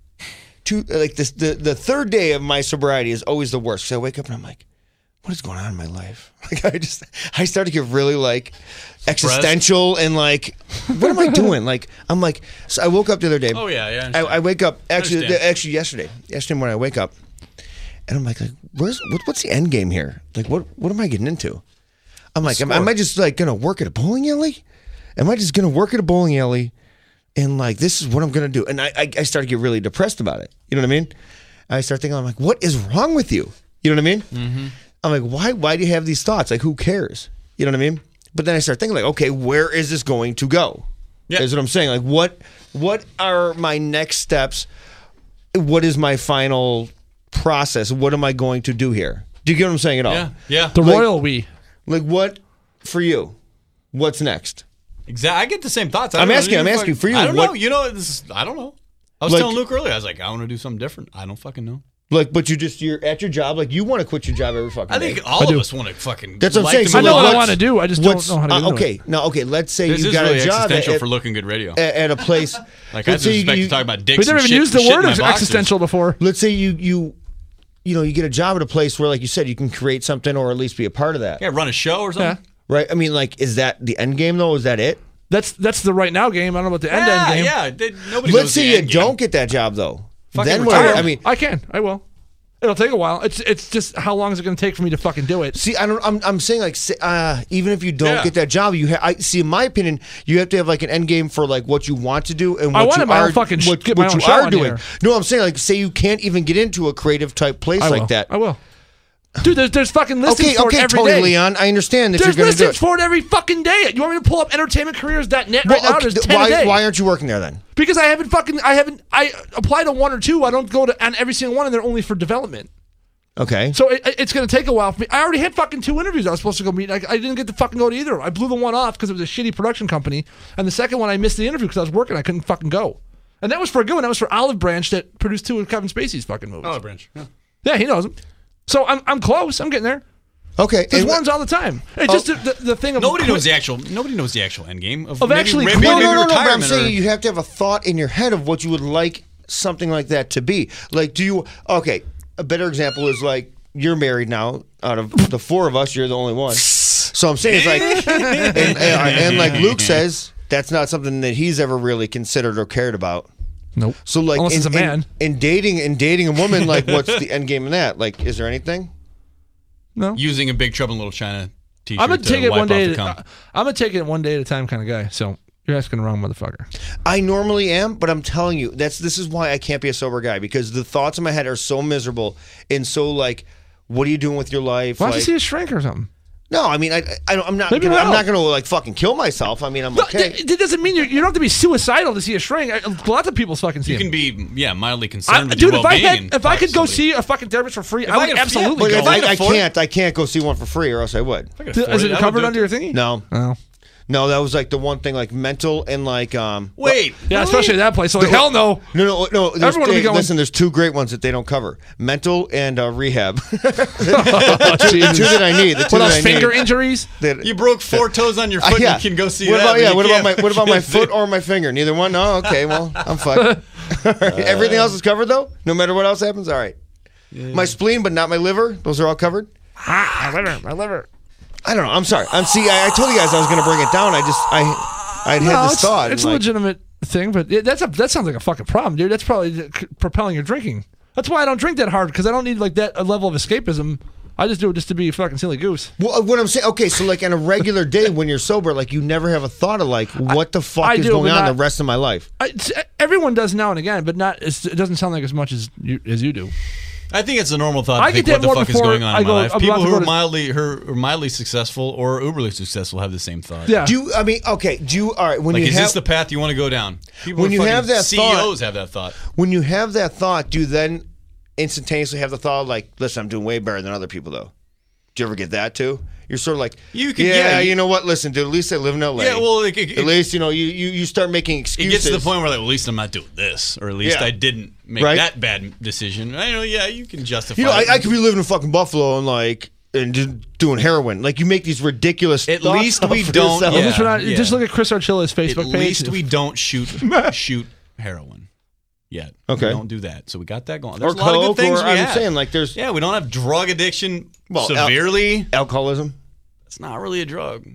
[SPEAKER 5] the third day of my sobriety is always the worst. So I wake up and I'm like, what is going on in my life? Like I start to get really like existential and like, what am I doing? Like I'm like, so I woke up the other day.
[SPEAKER 7] Oh yeah.
[SPEAKER 5] I wake up actually
[SPEAKER 7] Understand.
[SPEAKER 5] yesterday morning I wake up and I'm like what's the end game here? Like what am I getting into? I'm like, am I just like gonna work at a bowling alley? Am I just gonna work at a bowling alley? And like, this is what I'm going to do. And I start to get really depressed about it. You know what I mean? I start thinking, I'm like, what is wrong with you? You know what I mean? Mm-hmm. I'm like, why do you have these thoughts? Like, who cares? You know what I mean? But then I start thinking like, okay, where is this going to go?
[SPEAKER 7] Yeah.
[SPEAKER 5] Is what I'm saying. Like, what are my next steps? What is my final process? What am I going to do here? Do you get what I'm saying at all?
[SPEAKER 7] Yeah.
[SPEAKER 6] The royal we.
[SPEAKER 5] Like, what for you? What's next?
[SPEAKER 7] Exactly. I get the same thoughts.
[SPEAKER 5] I'm asking for you.
[SPEAKER 7] I don't
[SPEAKER 5] What-
[SPEAKER 7] know. You know, I don't know. I was
[SPEAKER 5] Like-
[SPEAKER 7] telling Luke earlier. I was like, I want to do something different. I don't fucking know.
[SPEAKER 5] Like, but you're at your job. Like, you want to quit your job every fucking
[SPEAKER 7] I
[SPEAKER 5] day.
[SPEAKER 7] think all of us want to fucking.
[SPEAKER 5] That's what I'm
[SPEAKER 7] like
[SPEAKER 5] saying.
[SPEAKER 7] to
[SPEAKER 5] So
[SPEAKER 6] I know
[SPEAKER 7] move
[SPEAKER 6] what
[SPEAKER 7] on.
[SPEAKER 6] I want to do. I just don't know how to do
[SPEAKER 5] okay.
[SPEAKER 6] it.
[SPEAKER 5] Now, okay. Let's say
[SPEAKER 7] This
[SPEAKER 5] you
[SPEAKER 7] is
[SPEAKER 5] got
[SPEAKER 7] really
[SPEAKER 5] a job
[SPEAKER 7] existential
[SPEAKER 5] at,
[SPEAKER 7] for looking good radio.
[SPEAKER 5] at a place.
[SPEAKER 7] Like I
[SPEAKER 5] let's say
[SPEAKER 7] suspect
[SPEAKER 5] you-
[SPEAKER 7] to talk about dicks.
[SPEAKER 6] We never
[SPEAKER 7] and
[SPEAKER 6] even used the
[SPEAKER 7] shit in
[SPEAKER 6] word
[SPEAKER 7] my boxers.
[SPEAKER 6] existential before.
[SPEAKER 5] Let's say you get a job at a place where, like you said, you can create something or at least be a part of that.
[SPEAKER 7] Yeah, run a show or something.
[SPEAKER 6] Yeah.
[SPEAKER 5] Right? I mean, like, is that the end game though? Is that it?
[SPEAKER 6] That's the right now game. I don't know about the end game.
[SPEAKER 7] Yeah. Nobody
[SPEAKER 5] Let's
[SPEAKER 7] knows
[SPEAKER 5] say
[SPEAKER 7] the
[SPEAKER 5] you
[SPEAKER 7] end game.
[SPEAKER 5] don't get that job though.
[SPEAKER 7] Fucking
[SPEAKER 5] Then what?
[SPEAKER 7] retire.
[SPEAKER 5] I mean,
[SPEAKER 6] I will. It'll take a while. It's just how long is it going to take for me to fucking do it?
[SPEAKER 5] see, I'm saying like, even if you don't
[SPEAKER 7] Yeah.
[SPEAKER 5] get that job, I see. In my opinion, you have to have like an end game for like what you want to do and what
[SPEAKER 6] I wanted
[SPEAKER 5] you
[SPEAKER 6] my
[SPEAKER 5] are
[SPEAKER 6] own fucking
[SPEAKER 5] what,
[SPEAKER 6] get my
[SPEAKER 5] what
[SPEAKER 6] own
[SPEAKER 5] you
[SPEAKER 6] show
[SPEAKER 5] are
[SPEAKER 6] on
[SPEAKER 5] doing.
[SPEAKER 6] here.
[SPEAKER 5] No, I'm saying like, say you can't even get into a creative type place
[SPEAKER 6] I
[SPEAKER 5] like
[SPEAKER 6] will.
[SPEAKER 5] that.
[SPEAKER 6] I will. Dude, there's fucking listings for it every
[SPEAKER 5] Tony
[SPEAKER 6] day.
[SPEAKER 5] Leon, I understand that
[SPEAKER 6] There's
[SPEAKER 5] you're going to do
[SPEAKER 6] listings
[SPEAKER 5] it.
[SPEAKER 6] for it every fucking day. You want me to pull up entertainmentcareers.net right now?
[SPEAKER 5] Okay,
[SPEAKER 6] There's 10 a day.
[SPEAKER 5] why aren't you working there then?
[SPEAKER 6] Because I applied to one or two. I don't go to on every single one, and they're only for development.
[SPEAKER 5] Okay.
[SPEAKER 6] So it's going to take a while for me. I already had fucking 2 interviews I was supposed to go meet. I didn't get to fucking go to either. I blew the one off because it was a shitty production company, and the second one I missed the interview because I was working. I couldn't fucking go. And that was for a good one. That was for Olive Branch that produced 2 of Kevin Spacey's fucking movies.
[SPEAKER 7] Olive Branch. Yeah.
[SPEAKER 6] Yeah, he knows them. So I'm close. I'm getting there.
[SPEAKER 5] Okay.
[SPEAKER 6] There's
[SPEAKER 5] and-
[SPEAKER 6] ones all the time. It's just the thing of
[SPEAKER 7] Nobody knows the actual end game of
[SPEAKER 6] actually
[SPEAKER 7] maybe,
[SPEAKER 6] quitting.
[SPEAKER 7] maybe
[SPEAKER 5] No, but I'm
[SPEAKER 7] retirement.
[SPEAKER 5] saying
[SPEAKER 7] or,
[SPEAKER 5] you have to have a thought in your head of what you would like something like that to be. Like, do you? Okay, a better example is like you're married now. Out of the 4 of us, you're the only one. So I'm saying it's like, and like Luke says, that's not something that he's ever really considered or cared about.
[SPEAKER 6] Nope.
[SPEAKER 5] So like,
[SPEAKER 6] Unless it's a man.
[SPEAKER 5] in dating a woman, like, what's the end game in that? Like, is there anything?
[SPEAKER 6] No.
[SPEAKER 7] using a Big Trouble in Little China t-shirt
[SPEAKER 6] I'm gonna
[SPEAKER 7] to
[SPEAKER 6] take it
[SPEAKER 7] wipe
[SPEAKER 6] one day.
[SPEAKER 7] off the cum.
[SPEAKER 6] I'm gonna take it one day at a time kind of guy. So you're asking the wrong motherfucker.
[SPEAKER 5] I normally am, but I'm telling you, this is why I can't be a sober guy, because the thoughts in my head are so miserable and so like, what are you doing with your life?
[SPEAKER 6] Why don't you
[SPEAKER 5] Like,
[SPEAKER 6] see a shrink or something?
[SPEAKER 5] no, I mean, I'm not.
[SPEAKER 6] Maybe
[SPEAKER 5] Gonna, I'm
[SPEAKER 6] not.
[SPEAKER 5] not going to like fucking kill myself. I mean, I'm okay.
[SPEAKER 6] That doesn't mean you don't have to be suicidal to see a shrink. Lots of people fucking see
[SPEAKER 7] You
[SPEAKER 6] him.
[SPEAKER 7] can be mildly concerned with
[SPEAKER 6] Dude,
[SPEAKER 7] your
[SPEAKER 6] if I
[SPEAKER 7] well-being.
[SPEAKER 6] I could go see a fucking therapist for free, I
[SPEAKER 7] I
[SPEAKER 6] would
[SPEAKER 7] could-
[SPEAKER 6] absolutely
[SPEAKER 7] yeah,
[SPEAKER 6] go.
[SPEAKER 7] but if
[SPEAKER 5] I can't go see one for free, or else I would.
[SPEAKER 6] Is it covered under your thingy?
[SPEAKER 5] No,
[SPEAKER 6] Oh.
[SPEAKER 5] no, that was like the one thing, like mental and like
[SPEAKER 7] Wait,
[SPEAKER 6] Yeah,
[SPEAKER 7] really?
[SPEAKER 6] especially at that place. So like, hell no.
[SPEAKER 5] No. There's,
[SPEAKER 6] Everyone will be going-
[SPEAKER 5] listen, there's 2 great ones that they don't cover: mental and rehab.
[SPEAKER 6] Oh,
[SPEAKER 5] the 2
[SPEAKER 6] Jesus.
[SPEAKER 5] that I need. The 2
[SPEAKER 6] What
[SPEAKER 5] that
[SPEAKER 6] else?
[SPEAKER 5] I
[SPEAKER 6] Finger
[SPEAKER 5] need.
[SPEAKER 6] injuries?
[SPEAKER 5] That-
[SPEAKER 7] You broke 4 toes on your foot.
[SPEAKER 5] yeah.
[SPEAKER 7] And you can go see
[SPEAKER 5] what
[SPEAKER 7] that.
[SPEAKER 5] about,
[SPEAKER 7] but
[SPEAKER 5] yeah,
[SPEAKER 7] you
[SPEAKER 5] what
[SPEAKER 7] can't
[SPEAKER 5] about my
[SPEAKER 7] fucking
[SPEAKER 5] foot
[SPEAKER 7] do-
[SPEAKER 5] or my finger? Neither one. No. Okay. Well, I'm fucked. Everything else is covered though. No matter what else happens. All right. My spleen, but not my liver. Those are all covered.
[SPEAKER 6] My liver.
[SPEAKER 5] I don't know. I'm sorry. I told you guys I was going to bring it down. I'd had this thought.
[SPEAKER 6] It's
[SPEAKER 5] and,
[SPEAKER 6] a
[SPEAKER 5] like,
[SPEAKER 6] legitimate thing, but that sounds like a fucking problem, dude. That's probably propelling your drinking. That's why I don't drink that hard, because I don't need like that a level of escapism. I just do it just to be a fucking silly goose.
[SPEAKER 5] well, what I'm saying, okay, so like on a regular day when you're sober, like you never have a thought of like, what the fuck
[SPEAKER 6] I
[SPEAKER 5] is
[SPEAKER 6] do,
[SPEAKER 5] going
[SPEAKER 6] but
[SPEAKER 5] on
[SPEAKER 6] not-
[SPEAKER 5] the rest of my life?
[SPEAKER 6] Everyone does now and again, but not. It doesn't sound like as much as you do.
[SPEAKER 7] I think it's a normal thought
[SPEAKER 6] I
[SPEAKER 7] to think
[SPEAKER 6] get
[SPEAKER 7] what
[SPEAKER 6] that
[SPEAKER 7] the
[SPEAKER 6] more
[SPEAKER 7] fuck is
[SPEAKER 6] before
[SPEAKER 7] going on
[SPEAKER 6] I
[SPEAKER 7] in
[SPEAKER 6] go-
[SPEAKER 7] my life.
[SPEAKER 6] I'm
[SPEAKER 7] People
[SPEAKER 6] about to
[SPEAKER 7] who
[SPEAKER 6] go
[SPEAKER 7] are mildly successful or uberly successful have the same thought.
[SPEAKER 6] Yeah.
[SPEAKER 5] Do you? I mean, okay. Do you? All right. When
[SPEAKER 7] Like,
[SPEAKER 5] you
[SPEAKER 7] is
[SPEAKER 5] have
[SPEAKER 7] this the path you want to go down? People
[SPEAKER 5] When
[SPEAKER 7] who
[SPEAKER 5] you
[SPEAKER 7] are
[SPEAKER 5] have
[SPEAKER 7] fucking
[SPEAKER 5] that
[SPEAKER 7] CEOs have that thought.
[SPEAKER 5] when you have that thought, do you then instantaneously have the thought like, listen, I'm doing way better than other people though? Do you ever get that too? You're sort of like,
[SPEAKER 7] You can-
[SPEAKER 5] yeah,
[SPEAKER 7] yeah,
[SPEAKER 5] you know what? Listen, dude, at least I live in LA.
[SPEAKER 7] Yeah, well,
[SPEAKER 5] at least you start making
[SPEAKER 7] it
[SPEAKER 5] excuses.
[SPEAKER 7] gets to the point where like, at least I'm not doing this, or at least
[SPEAKER 5] Yeah.
[SPEAKER 7] I didn't make
[SPEAKER 5] Right.
[SPEAKER 7] that bad decision. I know, yeah, you can justify.
[SPEAKER 5] You know,
[SPEAKER 7] it.
[SPEAKER 5] I could be living in fucking Buffalo and like and just doing heroin. Like you make these ridiculous.
[SPEAKER 7] At
[SPEAKER 5] thoughts
[SPEAKER 7] least
[SPEAKER 5] up
[SPEAKER 7] we
[SPEAKER 5] for
[SPEAKER 7] don't-
[SPEAKER 5] yourself.
[SPEAKER 7] yeah.
[SPEAKER 6] Just look at Chris Archilla's Facebook
[SPEAKER 7] At
[SPEAKER 6] page.
[SPEAKER 7] least we don't shoot heroin yet.
[SPEAKER 5] Okay.
[SPEAKER 7] we don't do that. So we got that going.
[SPEAKER 5] Or
[SPEAKER 7] There's a lot of
[SPEAKER 5] coke,
[SPEAKER 7] good things
[SPEAKER 5] or
[SPEAKER 7] we
[SPEAKER 5] I'm
[SPEAKER 7] have.
[SPEAKER 5] saying like there's
[SPEAKER 7] Yeah, we don't have drug addiction
[SPEAKER 5] Well,
[SPEAKER 7] severely.
[SPEAKER 5] alcoholism.
[SPEAKER 7] It's not really a drug.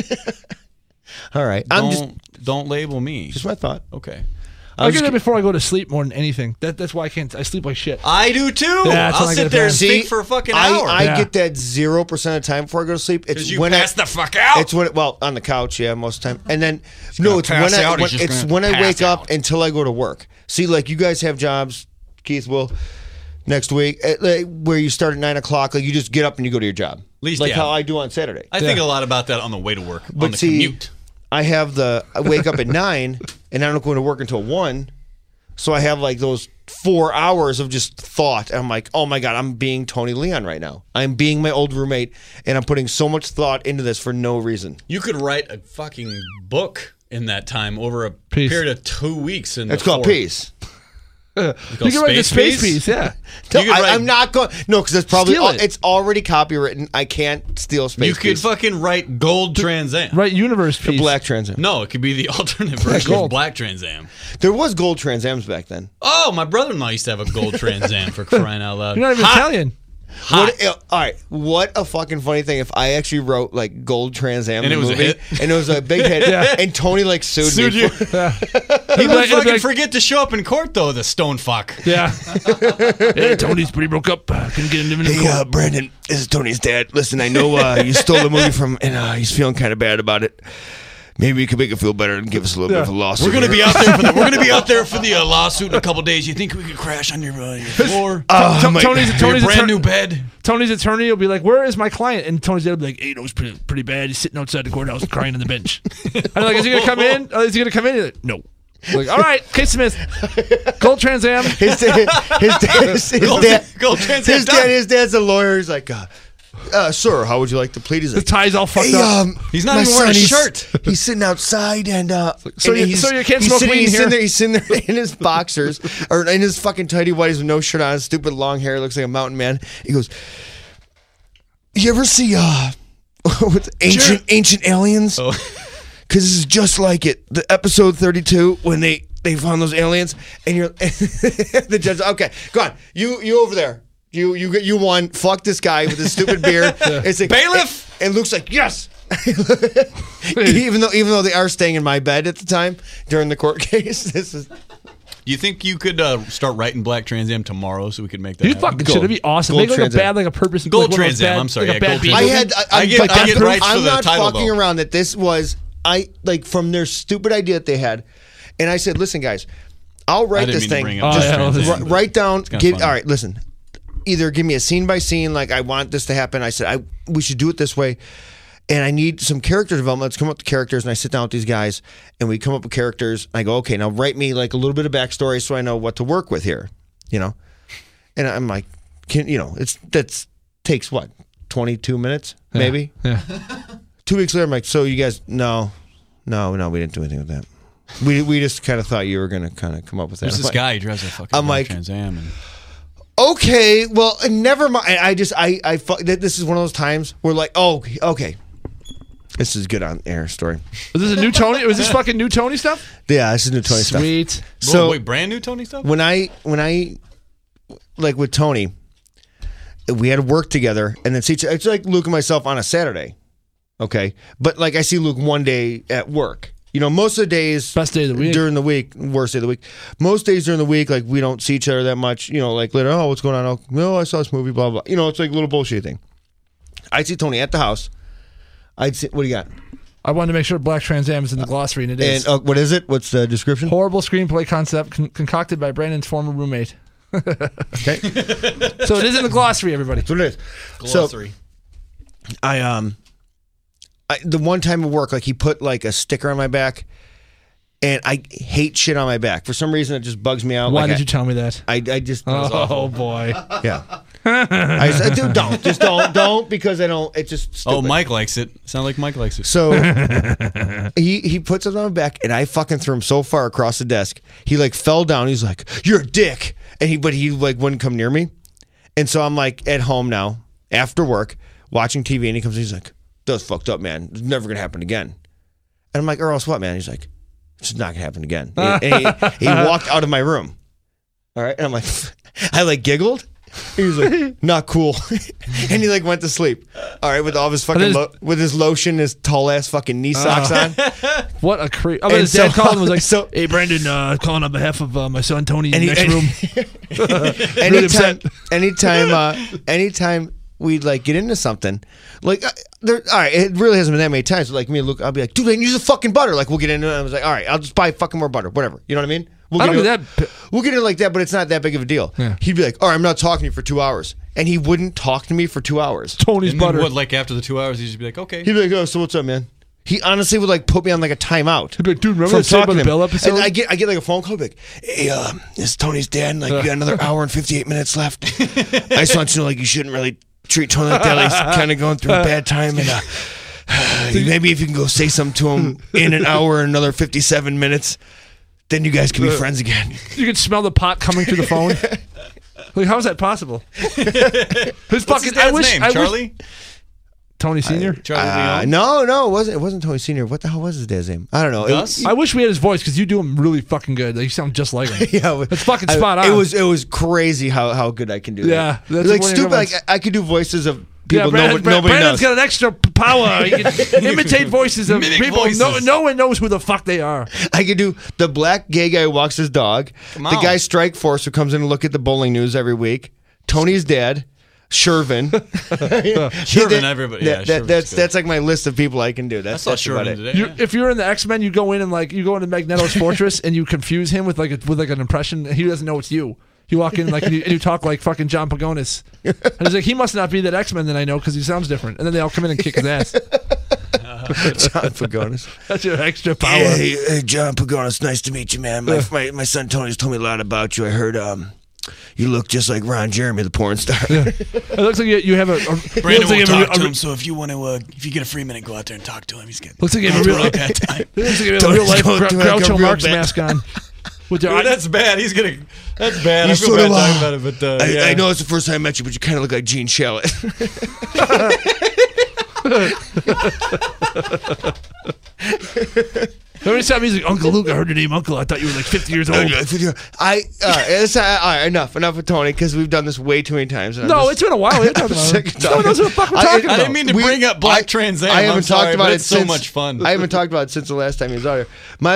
[SPEAKER 5] All right, I'm just
[SPEAKER 7] Don't label me.
[SPEAKER 5] just my thought.
[SPEAKER 7] Okay.
[SPEAKER 6] I get it before I go to sleep more than anything. That's why I can't. I sleep like shit.
[SPEAKER 7] I do too.
[SPEAKER 6] Yeah, that's
[SPEAKER 7] I'll
[SPEAKER 6] when I get
[SPEAKER 7] sit
[SPEAKER 6] it
[SPEAKER 7] there and
[SPEAKER 6] bad.
[SPEAKER 7] think for a fucking hour.
[SPEAKER 5] I
[SPEAKER 6] Yeah.
[SPEAKER 5] get that 0% of the time before I go to sleep. It's
[SPEAKER 7] Because you
[SPEAKER 5] when
[SPEAKER 7] pass the fuck out.
[SPEAKER 5] It's when well on the couch, yeah, most of the time. And then
[SPEAKER 7] gonna
[SPEAKER 5] it's
[SPEAKER 7] pass
[SPEAKER 5] when I
[SPEAKER 7] out,
[SPEAKER 5] when,
[SPEAKER 7] he's just
[SPEAKER 5] it's
[SPEAKER 7] gonna
[SPEAKER 5] when I
[SPEAKER 7] pass
[SPEAKER 5] wake up
[SPEAKER 7] out.
[SPEAKER 5] until I go to work. See, like you guys have jobs, Keith will next week like, where you start at 9 o'clock. Like you just get up and you go to your job.
[SPEAKER 7] Least,
[SPEAKER 5] like
[SPEAKER 7] yeah.
[SPEAKER 5] how I do on Saturday.
[SPEAKER 7] I think a lot about that on the way to work, on the
[SPEAKER 5] see,
[SPEAKER 7] commute.
[SPEAKER 5] I wake up at 9 and I don't go to work until 1. So I have like those 4 hours of just thought. And I'm like, oh my God, I'm being Tony Leon right now. I'm being my old roommate and I'm putting so much thought into this for no reason.
[SPEAKER 7] You could write a fucking book in that time over a period of 2 weeks.
[SPEAKER 5] It's called Peace.
[SPEAKER 6] You can write the Space Piece, yeah.
[SPEAKER 5] No, I'm not going. No, because it's probably it's already copywritten. I can't steal Space
[SPEAKER 7] You could
[SPEAKER 5] Piece.
[SPEAKER 7] fucking write Gold Trans Am.
[SPEAKER 6] Write Universe Piece.
[SPEAKER 5] The Black Trans Am.
[SPEAKER 7] No, it could be the alternate version of Black Trans Am.
[SPEAKER 5] There was Gold Trans Ams back then.
[SPEAKER 7] Oh, my brother-in-law used to have a Gold Trans Am for crying out loud.
[SPEAKER 6] You're not even Italian.
[SPEAKER 5] All right, what a fucking funny thing if I actually wrote like Gold Trans Am
[SPEAKER 7] and it was
[SPEAKER 5] movie,
[SPEAKER 7] a hit,
[SPEAKER 5] and it was a big hit, and Tony like sued me.
[SPEAKER 7] You. He would fucking forget to show up in court though. The stone fuck.
[SPEAKER 6] Yeah. Hey, Tony's pretty broke up. Couldn't get him in court.
[SPEAKER 5] Brandon, this is Tony's dad. Listen, I know you stole the movie from, and he's feeling kind of bad about it. Maybe you could make it feel better and give us a little bit of a lawsuit.
[SPEAKER 7] We're gonna be out there for the lawsuit in a couple days. You think we could crash on your floor? Tony's brand new bed.
[SPEAKER 6] Tony's attorney will be like, "Where is my client?" And Tony's dad will be like, "Hey, it was pretty bad. He's sitting outside the courthouse crying on the bench." I'm like, "Is he gonna come in? Is he gonna come in?" He's like, "No." I'm like, all right, Kate Smith, Gold Trans Am.
[SPEAKER 5] His dad's a lawyer. He's like, sir, how would you like to plead? He's like,
[SPEAKER 6] the tie's all fucked up.
[SPEAKER 7] He's not even wearing a shirt.
[SPEAKER 5] He's sitting outside, and
[SPEAKER 6] so you can't smoke weed here.
[SPEAKER 5] He's sitting there in his boxers or in his fucking tighty whities with no shirt on, stupid long hair, looks like a mountain man. He goes, "You ever see Ancient Aliens?"
[SPEAKER 7] Oh.
[SPEAKER 5] Because this is just like it. The episode 32 when they found those aliens, and you're the judge. Okay, go on. You over there. You won. Fuck this guy with his stupid beard. It's like
[SPEAKER 7] bailiff.
[SPEAKER 5] And Luke's like, yes. even though they are staying in my bed at the time during the court case. This is.
[SPEAKER 7] Do you think you could start writing Black Trans Am tomorrow so we could make that?
[SPEAKER 6] You fucking should. It'd be awesome. Make like a bad, like a purpose.
[SPEAKER 7] Gold Trans Am. I'm sorry.
[SPEAKER 6] Like
[SPEAKER 7] Gold Trans Am.
[SPEAKER 5] I get rights
[SPEAKER 7] for the title.
[SPEAKER 5] I'm not fucking around that this was. From their stupid idea that they had, and I said, "Listen, guys, I'll write this thing. Just write down. All right, listen. Either give me a scene by scene, like I want this to happen. I said we should do it this way, and I need some character development. Let's come up with characters." And I sit down with these guys, and we come up with characters. I go, "Okay, now write me like a little bit of backstory so I know what to work with here, you know." And I'm like, that takes what 22 minutes maybe.
[SPEAKER 6] Yeah.
[SPEAKER 5] 2 weeks later, I'm like, "So you guys, no, we didn't do anything with that. We just kind of thought you were going to kind of come up with that."
[SPEAKER 7] There's this guy who drives a fucking Trans Am.
[SPEAKER 5] Okay, well, never mind. This is one of those times where like, oh, okay. This is good on air story.
[SPEAKER 6] Was this a new Tony? Was this fucking new Tony stuff?
[SPEAKER 5] Yeah, this is new Tony stuff.
[SPEAKER 6] Sweet.
[SPEAKER 5] So
[SPEAKER 7] wait, brand new Tony stuff?
[SPEAKER 5] When I like with Tony, we had to work together and then see. It's like Luke and myself on a Saturday. Okay, but like I see Luke one day at work. You know, most of the days,
[SPEAKER 6] best day of the week
[SPEAKER 5] during the week, worst day of the week. Most days during the week, like we don't see each other that much. You know, like later, oh, what's going on? Oh, no, I saw this movie, blah blah. You know, it's like a little bullshit thing. I'd see Tony at the house. I'd say, what do you got?
[SPEAKER 6] I wanted to make sure Black Trans Am is in the glossary, and it is.
[SPEAKER 5] And what is it? What's the description?
[SPEAKER 6] Horrible screenplay concept concocted by Brandon's former roommate.
[SPEAKER 5] Okay,
[SPEAKER 6] so it is in the glossary, everybody.
[SPEAKER 5] That's what it is.
[SPEAKER 7] Glossary.
[SPEAKER 5] So, the one time at work, like he put like a sticker on my back, and I hate shit on my back. For some reason, it just bugs me out.
[SPEAKER 6] Why did you tell me that?
[SPEAKER 5] I just.
[SPEAKER 6] Oh boy.
[SPEAKER 5] Yeah. I said, dude, don't, because I don't. It's just stupid.
[SPEAKER 7] Oh, Mike likes it. Sound like Mike likes it.
[SPEAKER 5] So he puts it on my back, and I fucking threw him so far across the desk. He like fell down. He's like, "You're a dick," and he like wouldn't come near me. And so I'm like at home now after work watching TV, and he comes. He's like, "That's fucked up, man. It's never gonna happen again." And I'm like, "Or else what, man?" He's like, "It's just not gonna happen again." And he walked out of my room. All right, and I'm like, I like giggled. He was like, "Not cool," and he like went to sleep. All right, with all of his fucking with his lotion, his tall ass fucking knee socks on.
[SPEAKER 6] What a creep! Oh, his dad called and was like, "Hey, Brandon, calling on behalf of my son Tony in the next room." Anytime we'd like get into something, like all right, it really hasn't been that many times. But like me and Luke, I'll be like, "Dude, I use the fucking butter." Like we'll get into it. And I was like, "All right, I'll just buy fucking more butter, whatever." You know what I mean? We'll get it like that, but it's not that big of a deal. Yeah.
[SPEAKER 5] He'd be like, "All right, I'm not talking to you for 2 hours," and he wouldn't talk to me for 2 hours.
[SPEAKER 6] Tony's butter.
[SPEAKER 7] What, like after the 2 hours, he'd just be like, "Okay."
[SPEAKER 5] He'd be like, "Oh, so what's up, man?" He honestly would like put me on like a timeout.
[SPEAKER 6] He'd be like, dude, remember
[SPEAKER 5] from
[SPEAKER 6] that Saved by
[SPEAKER 5] talking
[SPEAKER 6] the
[SPEAKER 5] to him.
[SPEAKER 6] Bell episode?
[SPEAKER 5] And I get like a phone call, like, hey, this is Tony's dad, and like you got another hour and 58 minutes left. I just want you to know, like, you shouldn't really treat Tony like that. He's kind of going through a bad time, and maybe if you can go say something to him in an hour and another 57 minutes, then you guys can be friends again.
[SPEAKER 6] You can smell the pot coming through the phone. Like, how is that possible? Who's
[SPEAKER 7] What's his dad's name? Charlie?
[SPEAKER 6] Tony Sr.?
[SPEAKER 7] Charlie Leon?
[SPEAKER 5] No, it wasn't Tony Sr. What the hell was his dad's name? I don't know.
[SPEAKER 7] Gus?
[SPEAKER 6] I wish we had his voice because you do him really fucking good. Like, you sound just like him.
[SPEAKER 5] Yeah,
[SPEAKER 6] it's fucking spot on.
[SPEAKER 5] It was crazy how good I can do.
[SPEAKER 6] Yeah,
[SPEAKER 5] that.
[SPEAKER 6] that's
[SPEAKER 5] Like
[SPEAKER 6] one of
[SPEAKER 5] stupid.
[SPEAKER 6] your
[SPEAKER 5] Like
[SPEAKER 6] ones.
[SPEAKER 5] I could do voices of people nobody
[SPEAKER 6] Brandon's
[SPEAKER 5] knows.
[SPEAKER 6] got an extra power. He can imitate voices of
[SPEAKER 7] Mimic
[SPEAKER 6] people.
[SPEAKER 7] voices.
[SPEAKER 6] No one knows who the fuck they are.
[SPEAKER 5] I could do the black gay guy who walks his dog, the
[SPEAKER 7] on.
[SPEAKER 5] guy Strike Force who comes in and look at the bowling news every week, Tony's dad, Shervin.
[SPEAKER 7] Shervin, everybody. Yeah, Shervin's good.
[SPEAKER 5] That's like my list of people I can do.
[SPEAKER 7] I
[SPEAKER 5] That's
[SPEAKER 7] saw
[SPEAKER 5] about
[SPEAKER 7] Shervin
[SPEAKER 5] it.
[SPEAKER 7] today.
[SPEAKER 6] You,
[SPEAKER 7] yeah.
[SPEAKER 6] if you're in the X-Men, you go in and you go into Magneto's fortress and you confuse him with an impression. He doesn't know it's you. You walk in and you talk like fucking John Pagonis. And he's like, he must not be that X-Men that I know because he sounds different. And then they all come in and kick his ass.
[SPEAKER 5] John Pagonis.
[SPEAKER 6] That's your extra power.
[SPEAKER 5] Hey, John Pagonis, nice to meet you, man. My son Tony's told me a lot about you. I heard you look just like Ron Jeremy, the porn star.
[SPEAKER 6] Yeah. It looks like you have a
[SPEAKER 9] Brandon
[SPEAKER 6] looks like
[SPEAKER 9] will
[SPEAKER 6] you have
[SPEAKER 9] talk to him, so if you want to, if you get a free minute, go out there and talk to him. He's good.
[SPEAKER 6] Looks like you have a real
[SPEAKER 9] bad time.
[SPEAKER 6] Looks like you have a real life
[SPEAKER 5] going through like a
[SPEAKER 6] Groucho
[SPEAKER 5] real
[SPEAKER 6] Marx
[SPEAKER 5] bad
[SPEAKER 6] mask on. With your
[SPEAKER 7] Dude, that's bad. That's bad. I
[SPEAKER 5] You
[SPEAKER 7] feel
[SPEAKER 5] sort
[SPEAKER 7] bad
[SPEAKER 5] of,
[SPEAKER 7] talking about it, but yeah.
[SPEAKER 5] I know it's the first time I met you, but you kind of look like Gene Shalit.
[SPEAKER 6] Every time he's like, Uncle Luke, I heard your name Uncle. I thought you were like 50 years old.
[SPEAKER 5] All right, enough with Tony, because we've done this way too many times. and I'm
[SPEAKER 6] No,
[SPEAKER 5] just-
[SPEAKER 6] it's been a while. We haven't talked about
[SPEAKER 5] sick
[SPEAKER 6] it.
[SPEAKER 5] of
[SPEAKER 6] No one knows what the fuck we're talking
[SPEAKER 7] I
[SPEAKER 6] about.
[SPEAKER 7] didn't mean to bring up Black Trans Am.
[SPEAKER 5] I haven't
[SPEAKER 7] I'm sorry,
[SPEAKER 5] talked about
[SPEAKER 7] but
[SPEAKER 5] it
[SPEAKER 7] it's so
[SPEAKER 5] since,
[SPEAKER 7] much fun.
[SPEAKER 5] I haven't talked about it since the last time he was out here.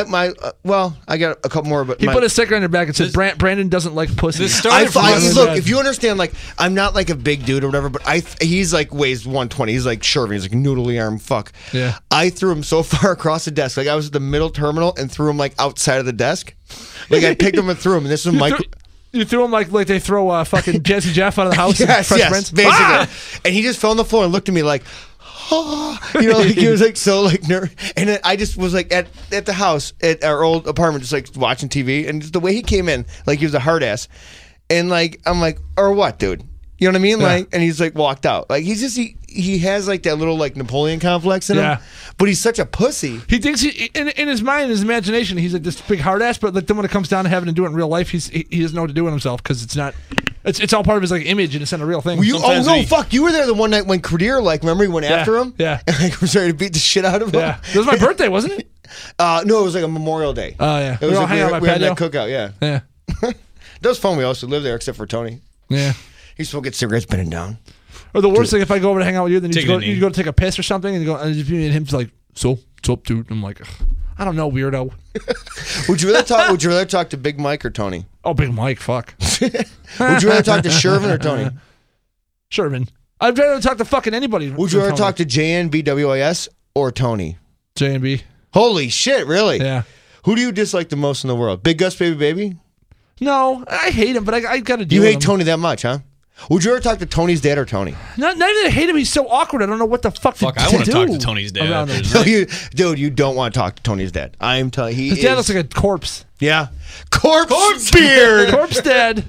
[SPEAKER 5] I got a couple more, but
[SPEAKER 6] He put a sticker on your back and said, Brandon doesn't like pussy.
[SPEAKER 7] This started from
[SPEAKER 5] look, if you understand, like, I'm not like a big dude or whatever, but he's like weighs 120. He's like Shervin. He's like noodly arm fuck.
[SPEAKER 6] Yeah.
[SPEAKER 5] I threw him so far across the desk. Like I was at the middle terminal and threw him like outside of the desk. Like I picked him and threw him. And this was Mike.
[SPEAKER 6] You threw him like they throw fucking Jesse Jeff out of the house. in
[SPEAKER 5] Yes,
[SPEAKER 6] Fresh
[SPEAKER 5] yes,
[SPEAKER 6] Prince.
[SPEAKER 5] basically.
[SPEAKER 6] Ah!
[SPEAKER 5] And he just fell on the floor and looked at me like, oh, like he was like so like nervous. And then I just was like at the house at our old apartment, just like watching TV, and just the way he came in, like he was a hard ass, and like I'm like, or what, dude? You know what I mean?
[SPEAKER 6] Yeah.
[SPEAKER 5] Like, and he's like walked out. Like he's just he has like that little like Napoleon complex in
[SPEAKER 6] Yeah.
[SPEAKER 5] him, but he's such a pussy.
[SPEAKER 6] He thinks in his mind, in his imagination, he's like this big hard ass. But like then when it comes down to having to do it in real life, he doesn't know what to do with himself because it's not. It's all part of his like image and it's not a real thing.
[SPEAKER 5] Fuck! You were there the one night when Creedier, like, remember he went after him?
[SPEAKER 6] Yeah.
[SPEAKER 5] And like was ready to beat the shit out of him.
[SPEAKER 6] Yeah, it was my birthday, wasn't it?
[SPEAKER 5] No, it was like a Memorial Day.
[SPEAKER 6] Oh yeah,
[SPEAKER 5] It was
[SPEAKER 6] we all
[SPEAKER 5] like
[SPEAKER 6] hang out on
[SPEAKER 5] we
[SPEAKER 6] my
[SPEAKER 5] had
[SPEAKER 6] patio.
[SPEAKER 5] that cookout. Yeah.
[SPEAKER 6] Yeah,
[SPEAKER 5] That was fun. We also lived there, except for Tony.
[SPEAKER 6] yeah.
[SPEAKER 5] He used to get cigarettes bending down.
[SPEAKER 6] Or the worst thing, if I go over to hang out with you, then
[SPEAKER 7] Take
[SPEAKER 6] you
[SPEAKER 7] a knee.
[SPEAKER 6] go to take a piss or something, and you go, and just me and him's like, so what's up, dude? I'm like, ugh, I don't know, weirdo.
[SPEAKER 5] Would you rather talk to Big Mike or Tony?
[SPEAKER 6] Oh, Big Mike, fuck.
[SPEAKER 5] Would you rather talk to Shervin or Tony?
[SPEAKER 6] Sherman. I'd rather talk to fucking anybody.
[SPEAKER 5] Would you rather talk to JNBWIS or Tony?
[SPEAKER 6] J&B?
[SPEAKER 5] Holy shit, really?
[SPEAKER 6] Yeah.
[SPEAKER 5] Who do you dislike the most in the world? Big Gus Baby?
[SPEAKER 6] No, I hate him, but I got to do
[SPEAKER 5] You
[SPEAKER 6] with
[SPEAKER 5] hate
[SPEAKER 6] him.
[SPEAKER 5] Tony that much, huh? Would you ever talk to Tony's dad or Tony?
[SPEAKER 6] Not even that I hate him. He's so awkward. I don't know what the fuck
[SPEAKER 7] Fuck,
[SPEAKER 6] to
[SPEAKER 7] I
[SPEAKER 6] do.
[SPEAKER 7] want to talk to Tony's dad.
[SPEAKER 6] around him.
[SPEAKER 5] No, you don't want to talk to Tony's dad. I'm telling you,
[SPEAKER 6] His dad looks like a corpse.
[SPEAKER 5] yeah, corpse beard.
[SPEAKER 6] Corpse dad.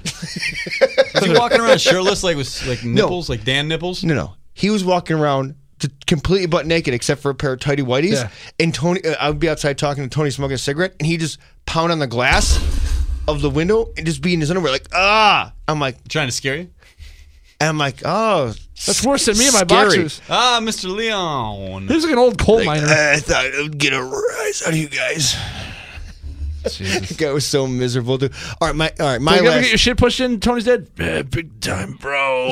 [SPEAKER 7] Is he walking around shirtless like with like nipples, like Dan nipples?
[SPEAKER 5] No. He was walking around completely butt naked except for a pair of tighty whities.
[SPEAKER 6] Yeah.
[SPEAKER 5] And Tony, I would be outside talking to Tony smoking a cigarette, and he just pound on the glass of the window and just be in his underwear like, ah. I'm like,
[SPEAKER 7] Trying to scare you?
[SPEAKER 5] and I'm like, oh,
[SPEAKER 6] That's worse than me and my
[SPEAKER 5] scary.
[SPEAKER 6] boxers.
[SPEAKER 7] Ah, Mr. Leon.
[SPEAKER 6] He was like an old coal miner.
[SPEAKER 5] I thought I would get a rise out of you guys. The guy was so miserable, dude. All right, my
[SPEAKER 6] You ever get
[SPEAKER 5] last.
[SPEAKER 6] your shit pushed in Tony's dad? Yeah, big time, bro.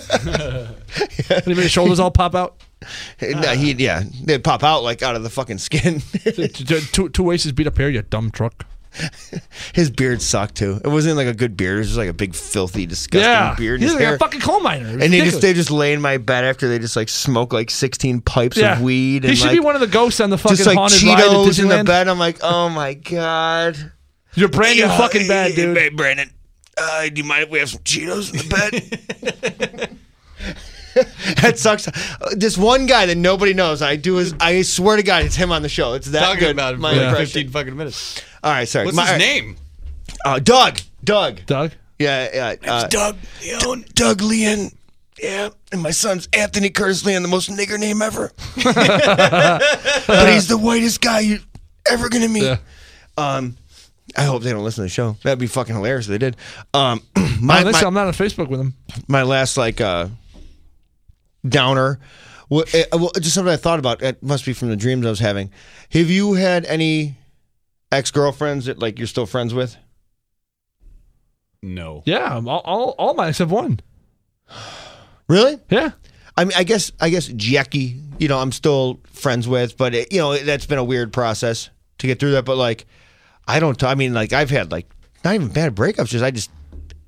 [SPEAKER 6] And his shoulders all pop out.
[SPEAKER 5] No, they'd pop out like out of the fucking skin.
[SPEAKER 6] Two waist beat up hair, you dumb truck.
[SPEAKER 5] His beard sucked too. It wasn't like a good beard. It was just like a big, filthy, disgusting
[SPEAKER 6] Yeah,
[SPEAKER 5] beard.
[SPEAKER 6] he's
[SPEAKER 5] His
[SPEAKER 6] like
[SPEAKER 5] hair.
[SPEAKER 6] a fucking coal miner.
[SPEAKER 5] And they just lay in my bed after they just like smoke like 16 pipes of weed.
[SPEAKER 6] He
[SPEAKER 5] And
[SPEAKER 6] should
[SPEAKER 5] like,
[SPEAKER 6] be one of the ghosts on the fucking
[SPEAKER 5] just like
[SPEAKER 6] haunted ride at
[SPEAKER 5] Cheetos in the
[SPEAKER 6] Disneyland.
[SPEAKER 5] bed. I'm like, oh my god.
[SPEAKER 6] You're brand new fucking bad, dude.
[SPEAKER 5] Hey, Brandon, do you mind if we have some Cheetos in the bed? That sucks. This one guy that nobody knows. I swear to God, it's him on the show. It's that
[SPEAKER 7] Talking
[SPEAKER 5] good.
[SPEAKER 7] about him
[SPEAKER 5] My
[SPEAKER 7] for
[SPEAKER 5] impression.
[SPEAKER 7] 15 fucking minutes.
[SPEAKER 5] All right, sorry.
[SPEAKER 7] What's his name?
[SPEAKER 5] Doug.
[SPEAKER 6] Doug?
[SPEAKER 5] Yeah.
[SPEAKER 9] Doug Leon.
[SPEAKER 5] Doug Leon. Yeah, and my son's Anthony Curtis Leon, the most nigger name ever. But he's the whitest guy you're ever gonna meet.
[SPEAKER 6] Yeah.
[SPEAKER 5] I hope they don't listen to the show. That'd be fucking hilarious if they did.
[SPEAKER 6] I'm not on Facebook with him.
[SPEAKER 5] My last downer. Well, just something I thought about. It must be from the dreams I was having. Have you had any ex-girlfriends that like you're still friends with?
[SPEAKER 7] No.
[SPEAKER 6] Yeah, all mine except one.
[SPEAKER 5] Really?
[SPEAKER 6] Yeah.
[SPEAKER 5] I mean, I guess Jackie, I'm still friends with, but that's been a weird process to get through that. But like, I've had like not even bad breakups. Just I just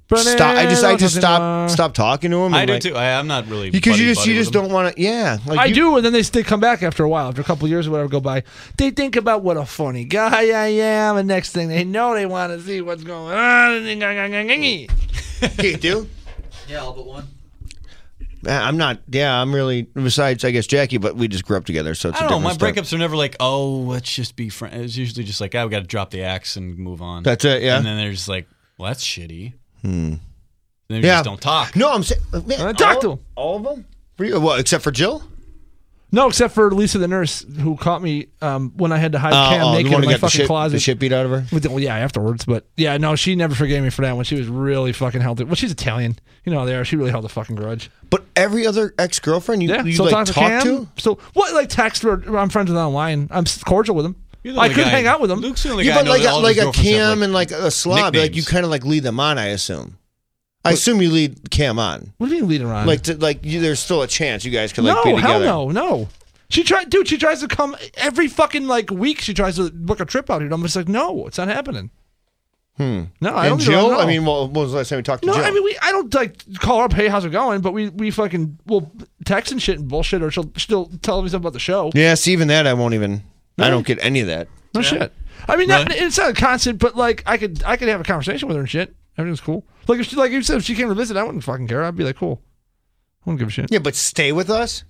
[SPEAKER 5] stop talking to them.
[SPEAKER 7] I do too. I'm not really
[SPEAKER 5] because you
[SPEAKER 7] buddy
[SPEAKER 5] just
[SPEAKER 7] with them.
[SPEAKER 5] don't want to. Yeah, like
[SPEAKER 6] I do, and then they come back after a while, after a couple of years or whatever go by. They think about what a funny guy I am, and next thing they know, they want to see what's going on.
[SPEAKER 5] Keith, do?
[SPEAKER 8] Yeah, all but one.
[SPEAKER 5] I'm not. Yeah, I'm really. Besides, I guess Jackie, but we just grew up together, so it's
[SPEAKER 7] I
[SPEAKER 5] a
[SPEAKER 7] don't know.
[SPEAKER 5] different
[SPEAKER 7] My
[SPEAKER 5] stuff.
[SPEAKER 7] breakups are never like, oh, let's just be friends. It's usually just like, we got to drop the axe and move on.
[SPEAKER 5] That's it. Yeah.
[SPEAKER 7] And then they're just like, well, that's shitty. Then they just don't talk.
[SPEAKER 5] No, I'm saying.
[SPEAKER 6] Talk to them.
[SPEAKER 5] All of them? Well, except for Jill?
[SPEAKER 6] No, except for Lisa the nurse, who caught me when I had to hide Cam naked
[SPEAKER 5] the one
[SPEAKER 6] in
[SPEAKER 5] who
[SPEAKER 6] my
[SPEAKER 5] got
[SPEAKER 6] fucking closet.
[SPEAKER 5] the shit beat out of her?
[SPEAKER 6] Well, yeah, afterwards. But yeah, no, she never forgave me for that when she was really fucking held it. Well, she's Italian. You know how they are. She really held a fucking grudge.
[SPEAKER 5] But every other ex-girlfriend you
[SPEAKER 6] still
[SPEAKER 5] like
[SPEAKER 6] talk
[SPEAKER 5] talk
[SPEAKER 6] to? So what? Like text or I'm friends with online. I'm cordial with them.
[SPEAKER 7] You're the
[SPEAKER 6] I
[SPEAKER 7] only
[SPEAKER 6] could
[SPEAKER 7] guy-
[SPEAKER 6] hang out with them.
[SPEAKER 7] Luke's the only
[SPEAKER 5] Yeah,
[SPEAKER 7] guy I
[SPEAKER 5] but
[SPEAKER 7] know that all
[SPEAKER 5] like
[SPEAKER 7] his
[SPEAKER 5] a
[SPEAKER 7] girlfriends have,
[SPEAKER 5] Cam and like a slob, like you kind of like lead them on. I assume. I assume you lead Cam on.
[SPEAKER 6] What do you mean lead her on?
[SPEAKER 5] There's still a chance you guys could like
[SPEAKER 6] no,
[SPEAKER 5] be together.
[SPEAKER 6] hell no. She tries to come every fucking week. She tries to book a trip out here. I'm just like, no, it's not happening. No, I don't.
[SPEAKER 5] And Jill?
[SPEAKER 6] know.
[SPEAKER 5] I mean, when was the last time we talked to
[SPEAKER 6] No,
[SPEAKER 5] Jill?
[SPEAKER 6] I mean, I don't call her up, hey, how's it going? But we fucking will text and shit and bullshit, or she'll still tell me something about the show.
[SPEAKER 5] Yeah, see, even that I won't even. I don't get any of that.
[SPEAKER 6] No shit. I mean, it's not a constant, but I could have a conversation with her and shit. Everything's cool. Like if you said, if she came to visit, I wouldn't fucking care. I'd be like, cool. I wouldn't give a shit.
[SPEAKER 5] Yeah, but stay with us.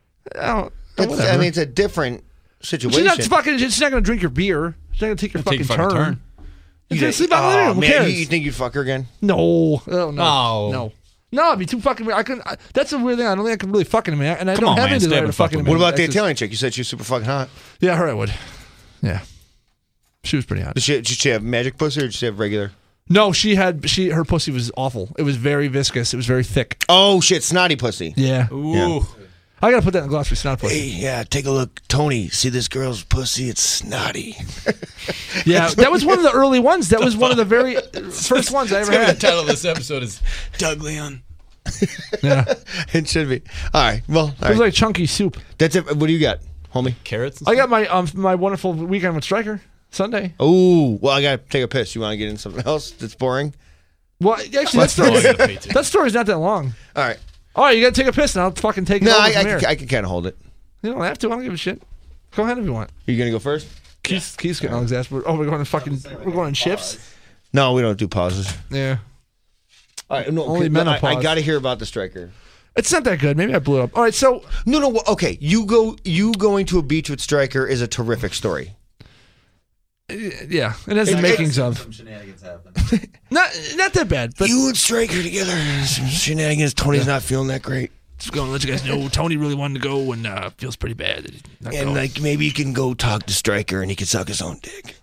[SPEAKER 6] I
[SPEAKER 5] mean, it's a different situation.
[SPEAKER 6] She's not gonna drink your beer. She's not gonna take your fucking turn.
[SPEAKER 5] You
[SPEAKER 6] gonna sleep out there. Who cares?
[SPEAKER 5] You think you'd fuck her again?
[SPEAKER 6] No.
[SPEAKER 7] No.
[SPEAKER 6] No, it'd be too fucking weird. That's a weird thing. I don't think I could really fuck him, and I don't have any desire to fuck him.
[SPEAKER 5] What about the Italian chick? You said she was super fucking hot.
[SPEAKER 6] Yeah, her I would. Yeah, she was pretty hot.
[SPEAKER 5] Did she have magic pussy or did she have regular?
[SPEAKER 6] No, her pussy was awful. It was very viscous. It was very thick.
[SPEAKER 5] Oh shit, snotty pussy.
[SPEAKER 6] Yeah.
[SPEAKER 7] Ooh.
[SPEAKER 5] Yeah.
[SPEAKER 6] I gotta put that in the glass for snot pussy.
[SPEAKER 5] Hey, yeah, take a look, Tony. See this girl's pussy? It's snotty.
[SPEAKER 6] Yeah, that was one of the early ones. That was one of the very first ones I ever
[SPEAKER 7] The
[SPEAKER 6] had.
[SPEAKER 7] title of this episode is Doug Leon.
[SPEAKER 6] Yeah,
[SPEAKER 5] it should be. All right. Well,
[SPEAKER 6] it was like chunky soup.
[SPEAKER 5] That's it. What do you got, homie?
[SPEAKER 7] Carrots.
[SPEAKER 6] I got my wonderful weekend with Stryker Sunday.
[SPEAKER 5] Oh, well, I gotta take a piss. You want to get in something else that's boring?
[SPEAKER 6] Well, actually, that story's not that long.
[SPEAKER 5] All right.
[SPEAKER 6] All right, you gotta take a piss, and I'll fucking take it over from here.
[SPEAKER 5] I can kind of hold it.
[SPEAKER 6] You don't have to. I don't give a shit. Go ahead if you want.
[SPEAKER 5] Are you gonna go first?
[SPEAKER 6] Keith's getting all his ass. We're going in shifts.
[SPEAKER 5] No, we don't do pauses.
[SPEAKER 6] Yeah.
[SPEAKER 5] All right. No,
[SPEAKER 6] Only menopause.
[SPEAKER 5] I got to hear about the Stryker.
[SPEAKER 6] It's not that good. Maybe I blew it up. All right, so
[SPEAKER 5] no. Okay, you going to a beach with Stryker is a terrific story.
[SPEAKER 6] Yeah, it has the makings of.
[SPEAKER 8] Some shenanigans happen.
[SPEAKER 6] Not that bad. But
[SPEAKER 5] You and Stryker together, some shenanigans. Tony's not feeling that great.
[SPEAKER 6] just going to let you guys know Tony really wanted to go and feels pretty bad. That he's not
[SPEAKER 5] And
[SPEAKER 6] going.
[SPEAKER 5] like maybe you can go talk to Stryker and he can suck his own dick.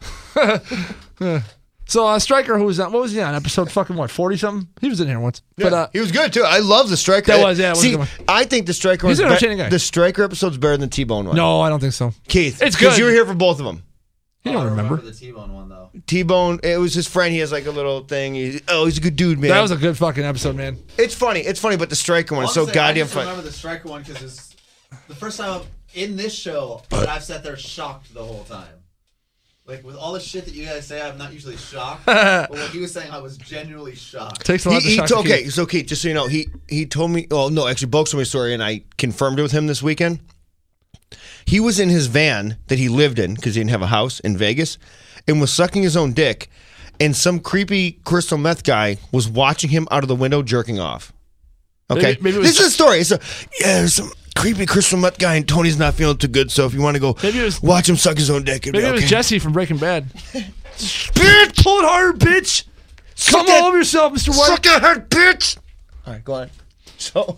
[SPEAKER 6] So Stryker, who was on, what was he on? Episode fucking what, 40 something? He was in here once.
[SPEAKER 5] Yeah,
[SPEAKER 6] But
[SPEAKER 5] he was good too. I love the Stryker.
[SPEAKER 6] That was a
[SPEAKER 5] See,
[SPEAKER 6] good one.
[SPEAKER 5] I think the Stryker
[SPEAKER 6] He's
[SPEAKER 5] one's
[SPEAKER 6] an entertaining guy.
[SPEAKER 5] the Stryker episode's better than the T-Bone one.
[SPEAKER 6] No, I don't think so.
[SPEAKER 5] Keith,
[SPEAKER 6] It's
[SPEAKER 5] because
[SPEAKER 6] good.
[SPEAKER 5] you were here for both of them.
[SPEAKER 6] You don't remember.
[SPEAKER 8] the T-Bone one though.
[SPEAKER 5] T-Bone, it was his friend. He has like a little thing. He's a good dude, man.
[SPEAKER 6] That was a good fucking episode, man.
[SPEAKER 5] It's funny, but the Stryker one is so goddamn
[SPEAKER 8] I
[SPEAKER 5] funny.
[SPEAKER 8] remember the Stryker one because it's the first time in this show that I've sat there shocked the whole time. Like with all the shit that you guys say, I'm not usually shocked. But what he was saying, I was genuinely shocked.
[SPEAKER 6] Takes a lot to shock the
[SPEAKER 5] Okay,
[SPEAKER 6] kid.
[SPEAKER 5] so Keith, just so you know, he told me. Oh no, actually, Bulk told me a story, and I confirmed it with him this weekend. He was in his van that he lived in because he didn't have a house in Vegas, and was sucking his own dick, and some creepy crystal meth guy was watching him out of the window jerking off. Okay,
[SPEAKER 6] Maybe it was
[SPEAKER 5] this is a story. It's there's some creepy crystal meth guy, and Tony's not feeling too good. So if you want to go, watch him suck his own dick.
[SPEAKER 6] Maybe it was Jesse from Breaking Bad.
[SPEAKER 5] Bitch,
[SPEAKER 6] pull it hard, bitch. Come all over yourself, Mr. White.
[SPEAKER 5] Suck your head, bitch. All right, go on. So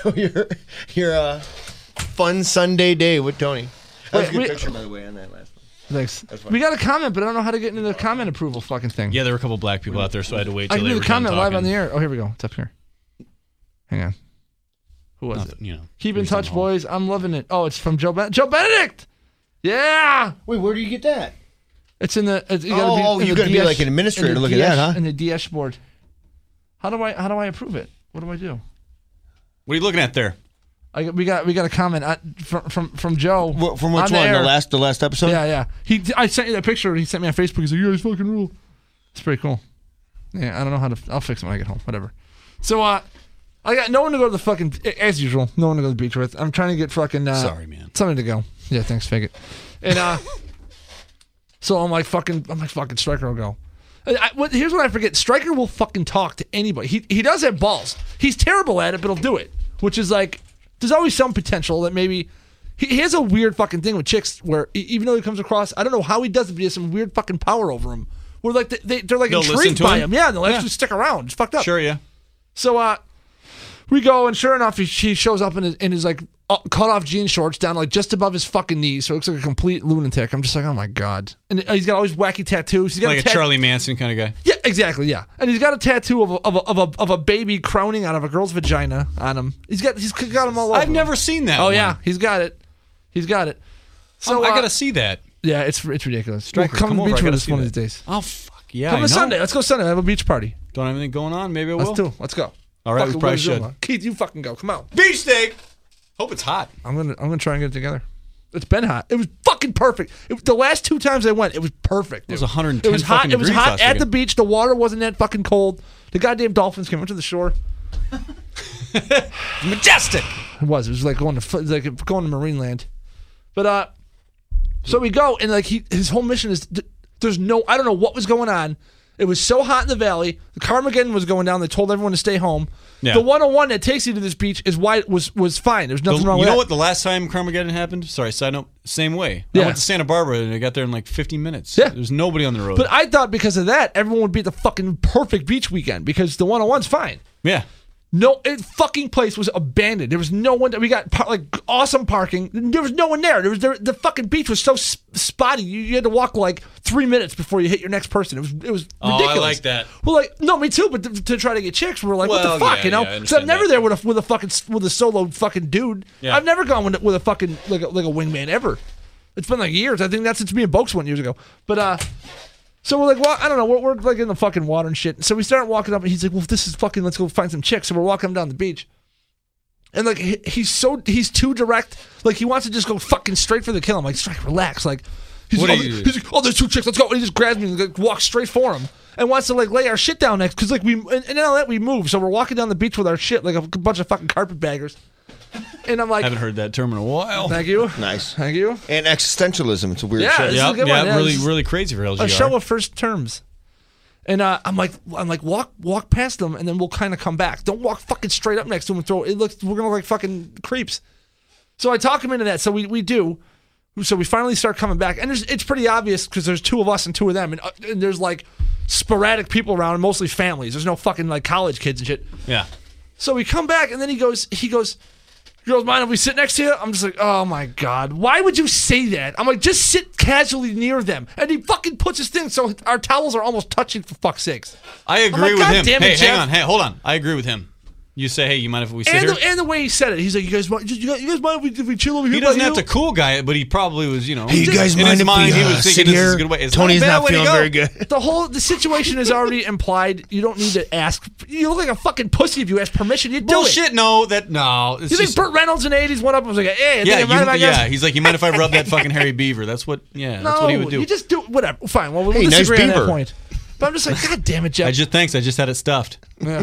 [SPEAKER 5] your fun Sunday day with Tony. That was a good picture, by the way, on that last one.
[SPEAKER 6] Thanks. We got a comment, but I don't know how to get into the comment approval fucking thing.
[SPEAKER 7] Yeah, there were a couple black people out there, so I had to wait
[SPEAKER 6] I
[SPEAKER 7] till
[SPEAKER 6] can
[SPEAKER 7] they
[SPEAKER 6] do
[SPEAKER 7] were
[SPEAKER 6] the comment
[SPEAKER 7] done
[SPEAKER 6] live
[SPEAKER 7] talking.
[SPEAKER 6] on the air. Oh, here we go. It's up here. Hang on. Who was it?
[SPEAKER 7] You know,
[SPEAKER 6] Keep in touch, boys. I'm loving it. Oh, it's from Joe Benedict. Yeah.
[SPEAKER 5] Wait, where do you get that?
[SPEAKER 6] It's in the. You
[SPEAKER 5] you got to be like an administrator to look at that, huh?
[SPEAKER 6] In the DS board. How do I approve it? What do I do?
[SPEAKER 7] What are you looking at there?
[SPEAKER 6] We got a comment from Joe.
[SPEAKER 5] From which one? The last episode?
[SPEAKER 6] Yeah. I sent you that picture. He sent me on Facebook. He's like, "You guys fucking rule." It's pretty cool. Yeah, I don't know how to. I'll fix it when I get home. Whatever. So I got no one to go to the fucking, as usual. No one to go to the beach with. I'm trying to get fucking.
[SPEAKER 7] Sorry, man.
[SPEAKER 6] Something to go. Yeah, thanks, fake it. And so I'm like fucking Stryker will go. Here's what I forget. Stryker will fucking talk to anybody. He does have balls. He's terrible at it, but he'll do it. Which is like, there's always some potential that maybe he has a weird fucking thing with chicks where even though he comes across, I don't know how he does it, but he has some weird fucking power over him. Where like they're like intrigued by him. Yeah, and they'll actually stick around. It's fucked up.
[SPEAKER 7] Sure, yeah.
[SPEAKER 6] So we go, and sure enough, he shows up in his like cut off jean shorts down like just above his fucking knees, so it looks like a complete lunatic. I'm just like, oh my god. And he's got all these wacky tattoos. He's got
[SPEAKER 7] like a Charlie Manson kind of guy.
[SPEAKER 6] Yeah, exactly. Yeah, and he's got a tattoo of a baby crowning out of a girl's vagina on him. He's got them all over.
[SPEAKER 7] I've never seen that.
[SPEAKER 6] Oh
[SPEAKER 7] one.
[SPEAKER 6] yeah, he's got it. So
[SPEAKER 7] I gotta see that.
[SPEAKER 6] Yeah, it's ridiculous.
[SPEAKER 7] Stryker,
[SPEAKER 6] we'll come
[SPEAKER 7] come
[SPEAKER 6] to the
[SPEAKER 7] over,
[SPEAKER 6] beach
[SPEAKER 7] I
[SPEAKER 6] with
[SPEAKER 7] gotta
[SPEAKER 6] us
[SPEAKER 7] see
[SPEAKER 6] one of
[SPEAKER 7] that.
[SPEAKER 6] these days.
[SPEAKER 7] Oh fuck yeah!
[SPEAKER 6] Come on Sunday. Let's go Sunday. Have a beach party.
[SPEAKER 7] Don't have anything going on. Maybe I will.
[SPEAKER 6] Let's do. Let's go.
[SPEAKER 7] All right, we
[SPEAKER 6] Fucking
[SPEAKER 7] probably
[SPEAKER 6] Zoom,
[SPEAKER 7] should.
[SPEAKER 6] Keith, you fucking go. Come on.
[SPEAKER 7] Beach steak. Hope it's hot.
[SPEAKER 6] I'm gonna try and get it together. It's been hot. It was fucking perfect. The last 2 times I went, it was perfect.
[SPEAKER 7] It was 110.
[SPEAKER 6] It was hot. It was
[SPEAKER 7] degrees
[SPEAKER 6] hot
[SPEAKER 7] last
[SPEAKER 6] at
[SPEAKER 7] weekend.
[SPEAKER 6] the beach. The water wasn't that fucking cold. The goddamn dolphins came up to the shore.
[SPEAKER 7] Majestic.
[SPEAKER 6] It was like going to Marine Land. But so we go, and like his whole mission is there's no, I don't know what was going on. It was so hot in the valley. The Carmageddon was going down. They told everyone to stay home.
[SPEAKER 7] Yeah.
[SPEAKER 6] The 101 that takes you to this beach is why it was fine. There's nothing wrong with
[SPEAKER 7] You know
[SPEAKER 6] that.
[SPEAKER 7] what? The last time Carmageddon happened? Sorry, side note. Same way.
[SPEAKER 6] Yeah.
[SPEAKER 7] I went to Santa Barbara and I got there in like 15 minutes.
[SPEAKER 6] Yeah.
[SPEAKER 7] There's nobody on the road.
[SPEAKER 6] But I thought because of that, everyone would be at the fucking perfect beach weekend because the 101's fine.
[SPEAKER 7] yeah.
[SPEAKER 6] No, fucking place was abandoned. There was no one. We got like awesome parking. There was no one there. The fucking beach was so spotty. You had to walk like 3 minutes before you hit your next person. It was ridiculous.
[SPEAKER 7] Oh, I like that.
[SPEAKER 6] Well, like no, me too. But to try to get chicks, we were like, what
[SPEAKER 7] Well,
[SPEAKER 6] the fuck,
[SPEAKER 7] yeah,
[SPEAKER 6] you know?
[SPEAKER 7] yeah, I
[SPEAKER 6] So I'm
[SPEAKER 7] understand
[SPEAKER 6] never
[SPEAKER 7] that.
[SPEAKER 6] there with a solo fucking dude.
[SPEAKER 7] Yeah.
[SPEAKER 6] I've never gone with a fucking like a wingman ever. It's been like years. I think that's since me and Boakes went years ago. But so we're like, well, I don't know. We're like in the fucking water and shit. So we start walking up, and he's like, well, this is fucking. Let's go find some chicks. So we're walking down the beach, and like he's too direct. Like he wants to just go fucking straight for the kill. I'm like, Strike, relax. Like he's
[SPEAKER 7] What
[SPEAKER 6] like,
[SPEAKER 7] do you do?
[SPEAKER 6] he's like, oh, there's 2 chicks. Let's go. And he just grabs me and like, walks straight for him, and wants to like lay our shit down next because like and all that we move. So we're walking down the beach with our shit like a bunch of fucking carpetbaggers. And I'm like,
[SPEAKER 7] Haven't heard that term in a while.
[SPEAKER 6] thank you,
[SPEAKER 5] Nice.
[SPEAKER 6] thank you.
[SPEAKER 5] And existentialism. It's a weird
[SPEAKER 6] Yeah,
[SPEAKER 5] shit.
[SPEAKER 6] this is
[SPEAKER 7] Yeah,
[SPEAKER 6] a good one. Yeah,
[SPEAKER 7] really,
[SPEAKER 6] this is
[SPEAKER 7] really crazy for LGR.
[SPEAKER 6] a show of first terms. And I'm like, walk past them, and then we'll kind of come back. Don't walk fucking straight up next to them and throw. It looks we're gonna look like fucking creeps. So I talk him into that. So we do. So we finally start coming back, and it's pretty obvious because there's 2 of us and 2 of them, and there's like sporadic people around, mostly families. There's no fucking like college kids and shit.
[SPEAKER 7] Yeah.
[SPEAKER 6] So we come back, and then he goes, girls, mind if we sit next to you? I'm just like, oh my God. Why would you say that? I'm like, just sit casually near them. And he fucking puts his thing so our towels are almost touching, for fuck's sakes.
[SPEAKER 7] I agree
[SPEAKER 6] like,
[SPEAKER 7] with
[SPEAKER 6] God
[SPEAKER 7] him.
[SPEAKER 6] damn it,
[SPEAKER 7] Hey,
[SPEAKER 6] Jeff.
[SPEAKER 7] hang on. Hey, hold on. I agree with him. You say, hey, you mind if we sit
[SPEAKER 6] And
[SPEAKER 7] here?
[SPEAKER 6] the way he said it, he's like, you guys mind if we chill over here?
[SPEAKER 7] He doesn't
[SPEAKER 6] by
[SPEAKER 7] have
[SPEAKER 6] you?
[SPEAKER 7] to cool guy it, but he probably was,
[SPEAKER 5] Hey, you guys
[SPEAKER 7] in
[SPEAKER 5] mind
[SPEAKER 7] his
[SPEAKER 5] if
[SPEAKER 7] mind,
[SPEAKER 5] we
[SPEAKER 7] he was
[SPEAKER 5] sit
[SPEAKER 7] thinking this is
[SPEAKER 5] here?
[SPEAKER 7] a good way. It's
[SPEAKER 5] Tony's
[SPEAKER 7] not, a bad
[SPEAKER 5] not
[SPEAKER 7] way to
[SPEAKER 5] feeling
[SPEAKER 7] go.
[SPEAKER 5] very good.
[SPEAKER 6] The situation is already implied. You don't need to ask. You look like a fucking pussy if you ask permission. You do
[SPEAKER 7] Bullshit.
[SPEAKER 6] it.
[SPEAKER 7] No. It's
[SPEAKER 6] You think
[SPEAKER 7] just,
[SPEAKER 6] Burt Reynolds in the 80s went up and was like, hey,
[SPEAKER 7] He's like, you mind if I rub that fucking hairy beaver? That's what he would do.
[SPEAKER 6] You just do whatever. Fine. Well, we'll
[SPEAKER 5] Hey, nice
[SPEAKER 6] disagree on that
[SPEAKER 5] beaver.
[SPEAKER 6] point. But I'm just like, God damn it, Jeff.
[SPEAKER 7] I just had it stuffed.
[SPEAKER 6] Yeah.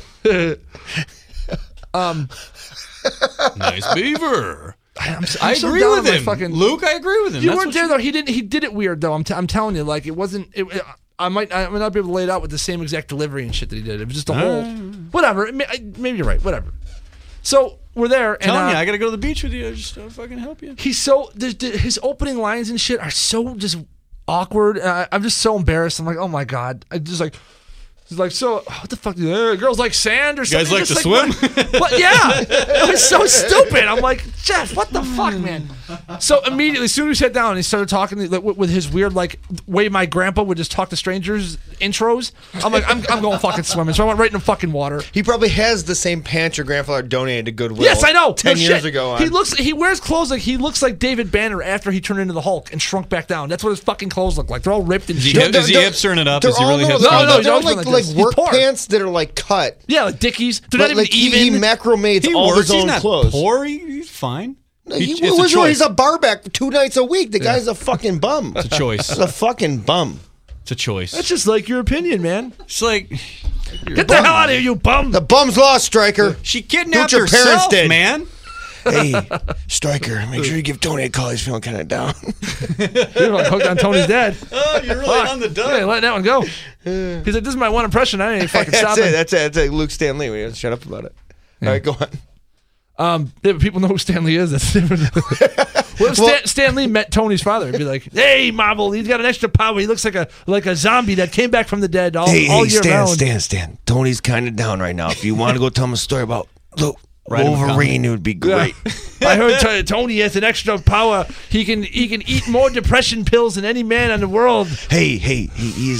[SPEAKER 7] Nice beaver.
[SPEAKER 6] I
[SPEAKER 7] I
[SPEAKER 6] so
[SPEAKER 7] agree
[SPEAKER 6] down
[SPEAKER 7] with
[SPEAKER 6] on my
[SPEAKER 7] him.
[SPEAKER 6] fucking-
[SPEAKER 7] Luke, I agree with him.
[SPEAKER 6] You
[SPEAKER 7] That's
[SPEAKER 6] weren't
[SPEAKER 7] what
[SPEAKER 6] there though. He didn't. He did it weird though. I'm telling you, like it wasn't. I might not be able to lay it out with the same exact delivery and shit that he did. It was just a whole whatever. Maybe you're right. Whatever. So we're there. And,
[SPEAKER 7] Telling you, I gotta go to the beach with you. I just fucking help you.
[SPEAKER 6] He's so his opening lines and shit are so just awkward. I'm just so embarrassed. I'm like, oh my god. I just like. He's like, so what the fuck? Girls like sand or something?
[SPEAKER 7] You guys like to swim?
[SPEAKER 6] What? Yeah, it was so stupid. I'm like, Jeff, what the fuck, man? So immediately, as soon as we sat down, he started talking with his weird like way my grandpa would just talk to strangers intros. I'm like, I'm going fucking swimming. So I went right in the fucking water.
[SPEAKER 5] He probably has the same pants your grandfather donated to Goodwill.
[SPEAKER 6] Yes, I know.
[SPEAKER 5] 10
[SPEAKER 6] No
[SPEAKER 5] years
[SPEAKER 6] shit.
[SPEAKER 5] ago.
[SPEAKER 6] He wears clothes like he looks like David Banner after he turned into the Hulk and shrunk back down. That's what his fucking clothes look like. They're all ripped and shit.
[SPEAKER 7] Is he hipstering it up? Is he really hipstering
[SPEAKER 6] No,
[SPEAKER 7] it up?
[SPEAKER 6] he's always
[SPEAKER 5] like
[SPEAKER 6] been like this.
[SPEAKER 5] work
[SPEAKER 6] He's poor.
[SPEAKER 5] pants that are like cut.
[SPEAKER 6] Yeah, like Dickies. They're not even even.
[SPEAKER 5] He macramates all
[SPEAKER 7] works.
[SPEAKER 5] his own
[SPEAKER 7] He's not
[SPEAKER 5] clothes.
[SPEAKER 7] poor. He's fine.
[SPEAKER 5] He's
[SPEAKER 7] it's a choice.
[SPEAKER 5] He's a barback 2 nights a week. The guy's a fucking bum.
[SPEAKER 7] It's a choice.
[SPEAKER 5] He's a fucking bum.
[SPEAKER 7] It's a choice.
[SPEAKER 6] That's just like your opinion, man.
[SPEAKER 7] It's like
[SPEAKER 6] Get the hell out of here, you bum.
[SPEAKER 5] The bum's lost, Striker.
[SPEAKER 7] she kidnapped
[SPEAKER 5] Do what your parents
[SPEAKER 7] herself,
[SPEAKER 5] did.
[SPEAKER 7] man.
[SPEAKER 5] Hey, Striker, make sure you give Tony a call. He's feeling kind of down.
[SPEAKER 6] You're like hooked on Tony's dad.
[SPEAKER 7] Oh, you're really on the duck.
[SPEAKER 6] Yeah, let that one go. He's like, this is my one impression. I ain't fucking stopping.
[SPEAKER 5] That's it. That's Luke Stanley. We have to shut up about it. All right, go on.
[SPEAKER 6] Yeah, but people know who Stan Lee is. That's different. What if Stan Lee met Tony's father? He'd be like, "Hey, Marvel, he's got an extra power. He looks like a zombie that came back from the dead all year round."
[SPEAKER 5] Stan. Tony's kind of down right now. If you want to go tell him a story about Wolverine, it would be great.
[SPEAKER 6] Yeah. I heard Tony has an extra power. He can eat more depression pills than any man in the world.
[SPEAKER 5] Hey, he's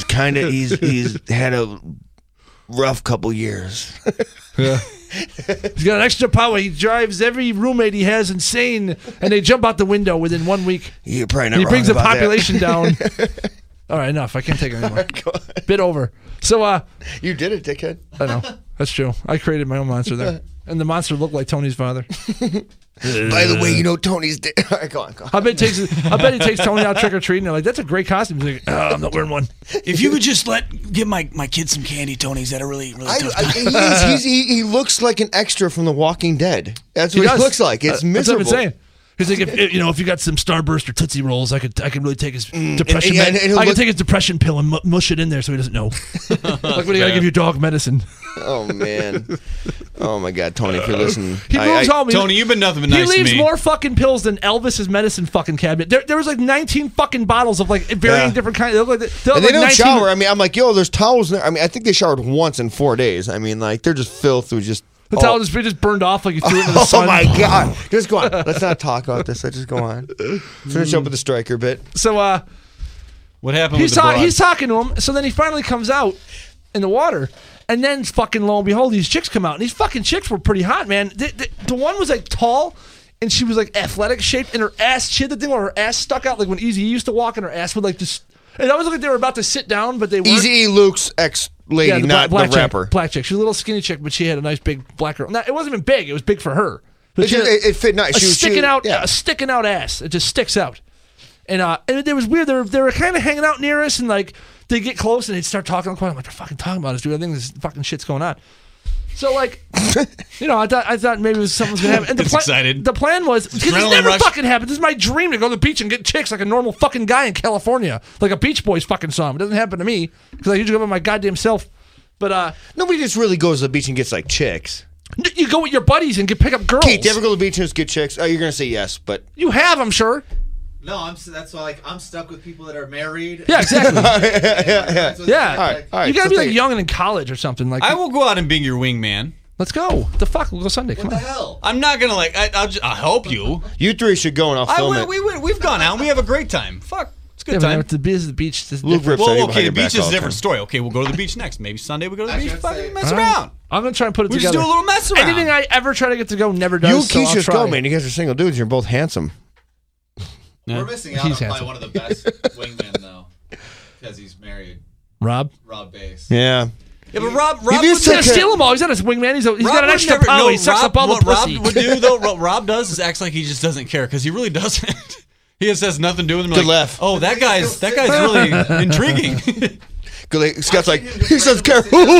[SPEAKER 5] had a rough couple years.
[SPEAKER 6] Yeah. He's got an extra power. He drives every roommate he has insane, and they jump out the window within 1 week.
[SPEAKER 5] You're probably not
[SPEAKER 6] He
[SPEAKER 5] wrong
[SPEAKER 6] brings the
[SPEAKER 5] about
[SPEAKER 6] population
[SPEAKER 5] that.
[SPEAKER 6] down. All right, enough. I can't take it anymore. Bit over. So,
[SPEAKER 5] you did it, dickhead.
[SPEAKER 6] I know. That's true. I created my own monster there. And the monster looked like Tony's father.
[SPEAKER 5] By the way, you know Tony's dead. All right, go on.
[SPEAKER 6] I bet he takes Tony out trick-or-treating. They're like, that's a great costume. He's like, oh, I'm not wearing one.
[SPEAKER 9] If you would just give my kids some candy, Tony's had a really tough time.
[SPEAKER 5] He looks like an extra from The Walking Dead. That's what he looks like. It's
[SPEAKER 6] That's what
[SPEAKER 5] miserable.
[SPEAKER 6] I'm saying. He's like, if you got some Starburst or Tootsie Rolls, I could really take his depression.
[SPEAKER 5] and
[SPEAKER 6] I can take his depression pill and mush it in there so he doesn't know. Like when you gotta give your dog medicine.
[SPEAKER 5] Oh man. Oh my God, Tony, if you're listening,
[SPEAKER 6] He moves home.
[SPEAKER 7] Tony, you've been nothing but nice to me.
[SPEAKER 6] He leaves more fucking pills than Elvis's medicine fucking cabinet. There was like 19 fucking bottles of like varying different kinds. They look like
[SPEAKER 5] and they don't
[SPEAKER 6] 19
[SPEAKER 5] shower. I mean, I'm like, yo, there's towels in there. I mean, I think they showered once in 4 days. I mean, like they're just filled through just.
[SPEAKER 6] The towel just burned off like you threw it in the sun.
[SPEAKER 5] Oh my God! Just go on. Let's not talk about this. Let's just go on. Finish up with the Striker bit.
[SPEAKER 6] So,
[SPEAKER 7] what happened?
[SPEAKER 6] He's talking to him. So then he finally comes out in the water, and then fucking lo and behold, these chicks come out, and these fucking chicks were pretty hot, man. The one was like tall, and she was like athletic shaped, and her ass. She had the thing where her ass stuck out, like when Eazy used to walk, and her ass would like just. And I was like they were about to sit down, but they weren't.
[SPEAKER 5] Eazy Luke's ex-lady, not the rapper.
[SPEAKER 6] Black chick. She was a little skinny chick, but she had a nice big black girl. Now, it wasn't even big. It was big for her. But
[SPEAKER 5] it fit nice.
[SPEAKER 6] A sticking out ass. It just sticks out. And it was weird. They were kind of hanging out near us, and like they get close and they start talking. I'm like, they're fucking talking about us, dude. I think this fucking shit's going on. So like, I thought maybe something was gonna happen. And
[SPEAKER 7] excited.
[SPEAKER 6] The plan was because this never fucking happened. This is my dream to go to the beach and get chicks like a normal fucking guy in California, like a Beach Boys fucking song. It doesn't happen to me because I usually go by my goddamn self. But
[SPEAKER 5] nobody just really goes to the beach and gets like chicks.
[SPEAKER 6] You go with your buddies and pick up girls.
[SPEAKER 5] Keith, do you ever go to the beach and just get chicks? Oh, you're gonna say yes, but
[SPEAKER 6] you have, I'm sure.
[SPEAKER 8] No, that's why I'm stuck with people that are married.
[SPEAKER 6] Yeah, exactly.
[SPEAKER 8] Yeah.
[SPEAKER 5] All right.
[SPEAKER 6] You gotta be like young and in college or something. Like
[SPEAKER 7] I will go out and be your wingman.
[SPEAKER 6] Let's go. The fuck? We'll go Sunday. Come
[SPEAKER 8] What
[SPEAKER 6] on.
[SPEAKER 8] the hell?
[SPEAKER 7] I'm not gonna I'll help you.
[SPEAKER 5] you three should go and I'll film it.
[SPEAKER 7] We've gone out. And we have a great time. Fuck, it's a good time.
[SPEAKER 6] The beach. Is
[SPEAKER 5] Luke
[SPEAKER 6] different.
[SPEAKER 5] rips on you
[SPEAKER 7] Well,
[SPEAKER 5] behind
[SPEAKER 7] okay,
[SPEAKER 5] your
[SPEAKER 7] the beach
[SPEAKER 5] back
[SPEAKER 7] is
[SPEAKER 5] all
[SPEAKER 7] a
[SPEAKER 5] the
[SPEAKER 7] different
[SPEAKER 5] time.
[SPEAKER 7] story. Okay, we'll go to the beach next. Maybe Sunday we go to the beach.
[SPEAKER 8] Actually, I'd
[SPEAKER 7] Fucking
[SPEAKER 8] say-
[SPEAKER 7] mess
[SPEAKER 6] All right.
[SPEAKER 7] around.
[SPEAKER 6] I'm gonna try and put it
[SPEAKER 7] We just
[SPEAKER 6] together.
[SPEAKER 7] do a little mess around.
[SPEAKER 6] Anything I ever try to get to go never does.
[SPEAKER 5] You and
[SPEAKER 6] so
[SPEAKER 5] Keith
[SPEAKER 6] I'll
[SPEAKER 5] just
[SPEAKER 6] try.
[SPEAKER 5] go, man. You guys are single dudes. You're both handsome.
[SPEAKER 7] Yeah.
[SPEAKER 8] We're missing out on
[SPEAKER 6] He's
[SPEAKER 8] probably
[SPEAKER 6] handsome.
[SPEAKER 8] one of the best wingmen though, because he's married.
[SPEAKER 6] Rob.
[SPEAKER 8] Bass.
[SPEAKER 5] Yeah.
[SPEAKER 7] Yeah, but Rob
[SPEAKER 5] You
[SPEAKER 6] He's gonna steal them all. He's not his wingman. He's got an extra power. He sucks up all the pussy.
[SPEAKER 7] Rob would do though. What Rob does is acts like he just doesn't care because he really doesn't. He just has nothing to do with him.
[SPEAKER 5] Good
[SPEAKER 7] Like,
[SPEAKER 5] laugh.
[SPEAKER 7] oh, that guy's really intriguing.
[SPEAKER 5] Scott's like, he says, care.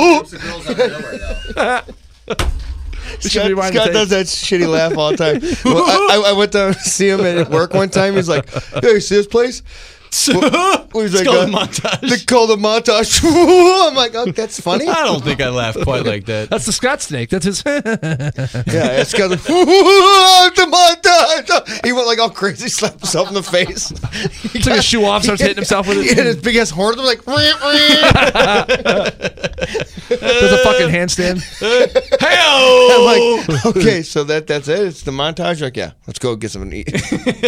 [SPEAKER 5] Scott does that shitty laugh all the time. I went to see him at work one time. He's like, hey, you see this place? He's like,
[SPEAKER 7] called a montage.
[SPEAKER 5] They call the montage. I'm like, oh, that's funny.
[SPEAKER 7] I don't think I laughed quite like that.
[SPEAKER 6] That's the Scott snake. That's his.
[SPEAKER 5] Yeah, it's got the montage. He went like all crazy, slapped himself in the face. He
[SPEAKER 6] took his shoe off, starts hitting himself with it.
[SPEAKER 5] He hit his big ass horn. I'm like,
[SPEAKER 6] there's a fucking handstand.
[SPEAKER 7] Hey-o!
[SPEAKER 5] I'm like, okay, so that's it. It's the montage. Like, yeah, let's go get something to eat.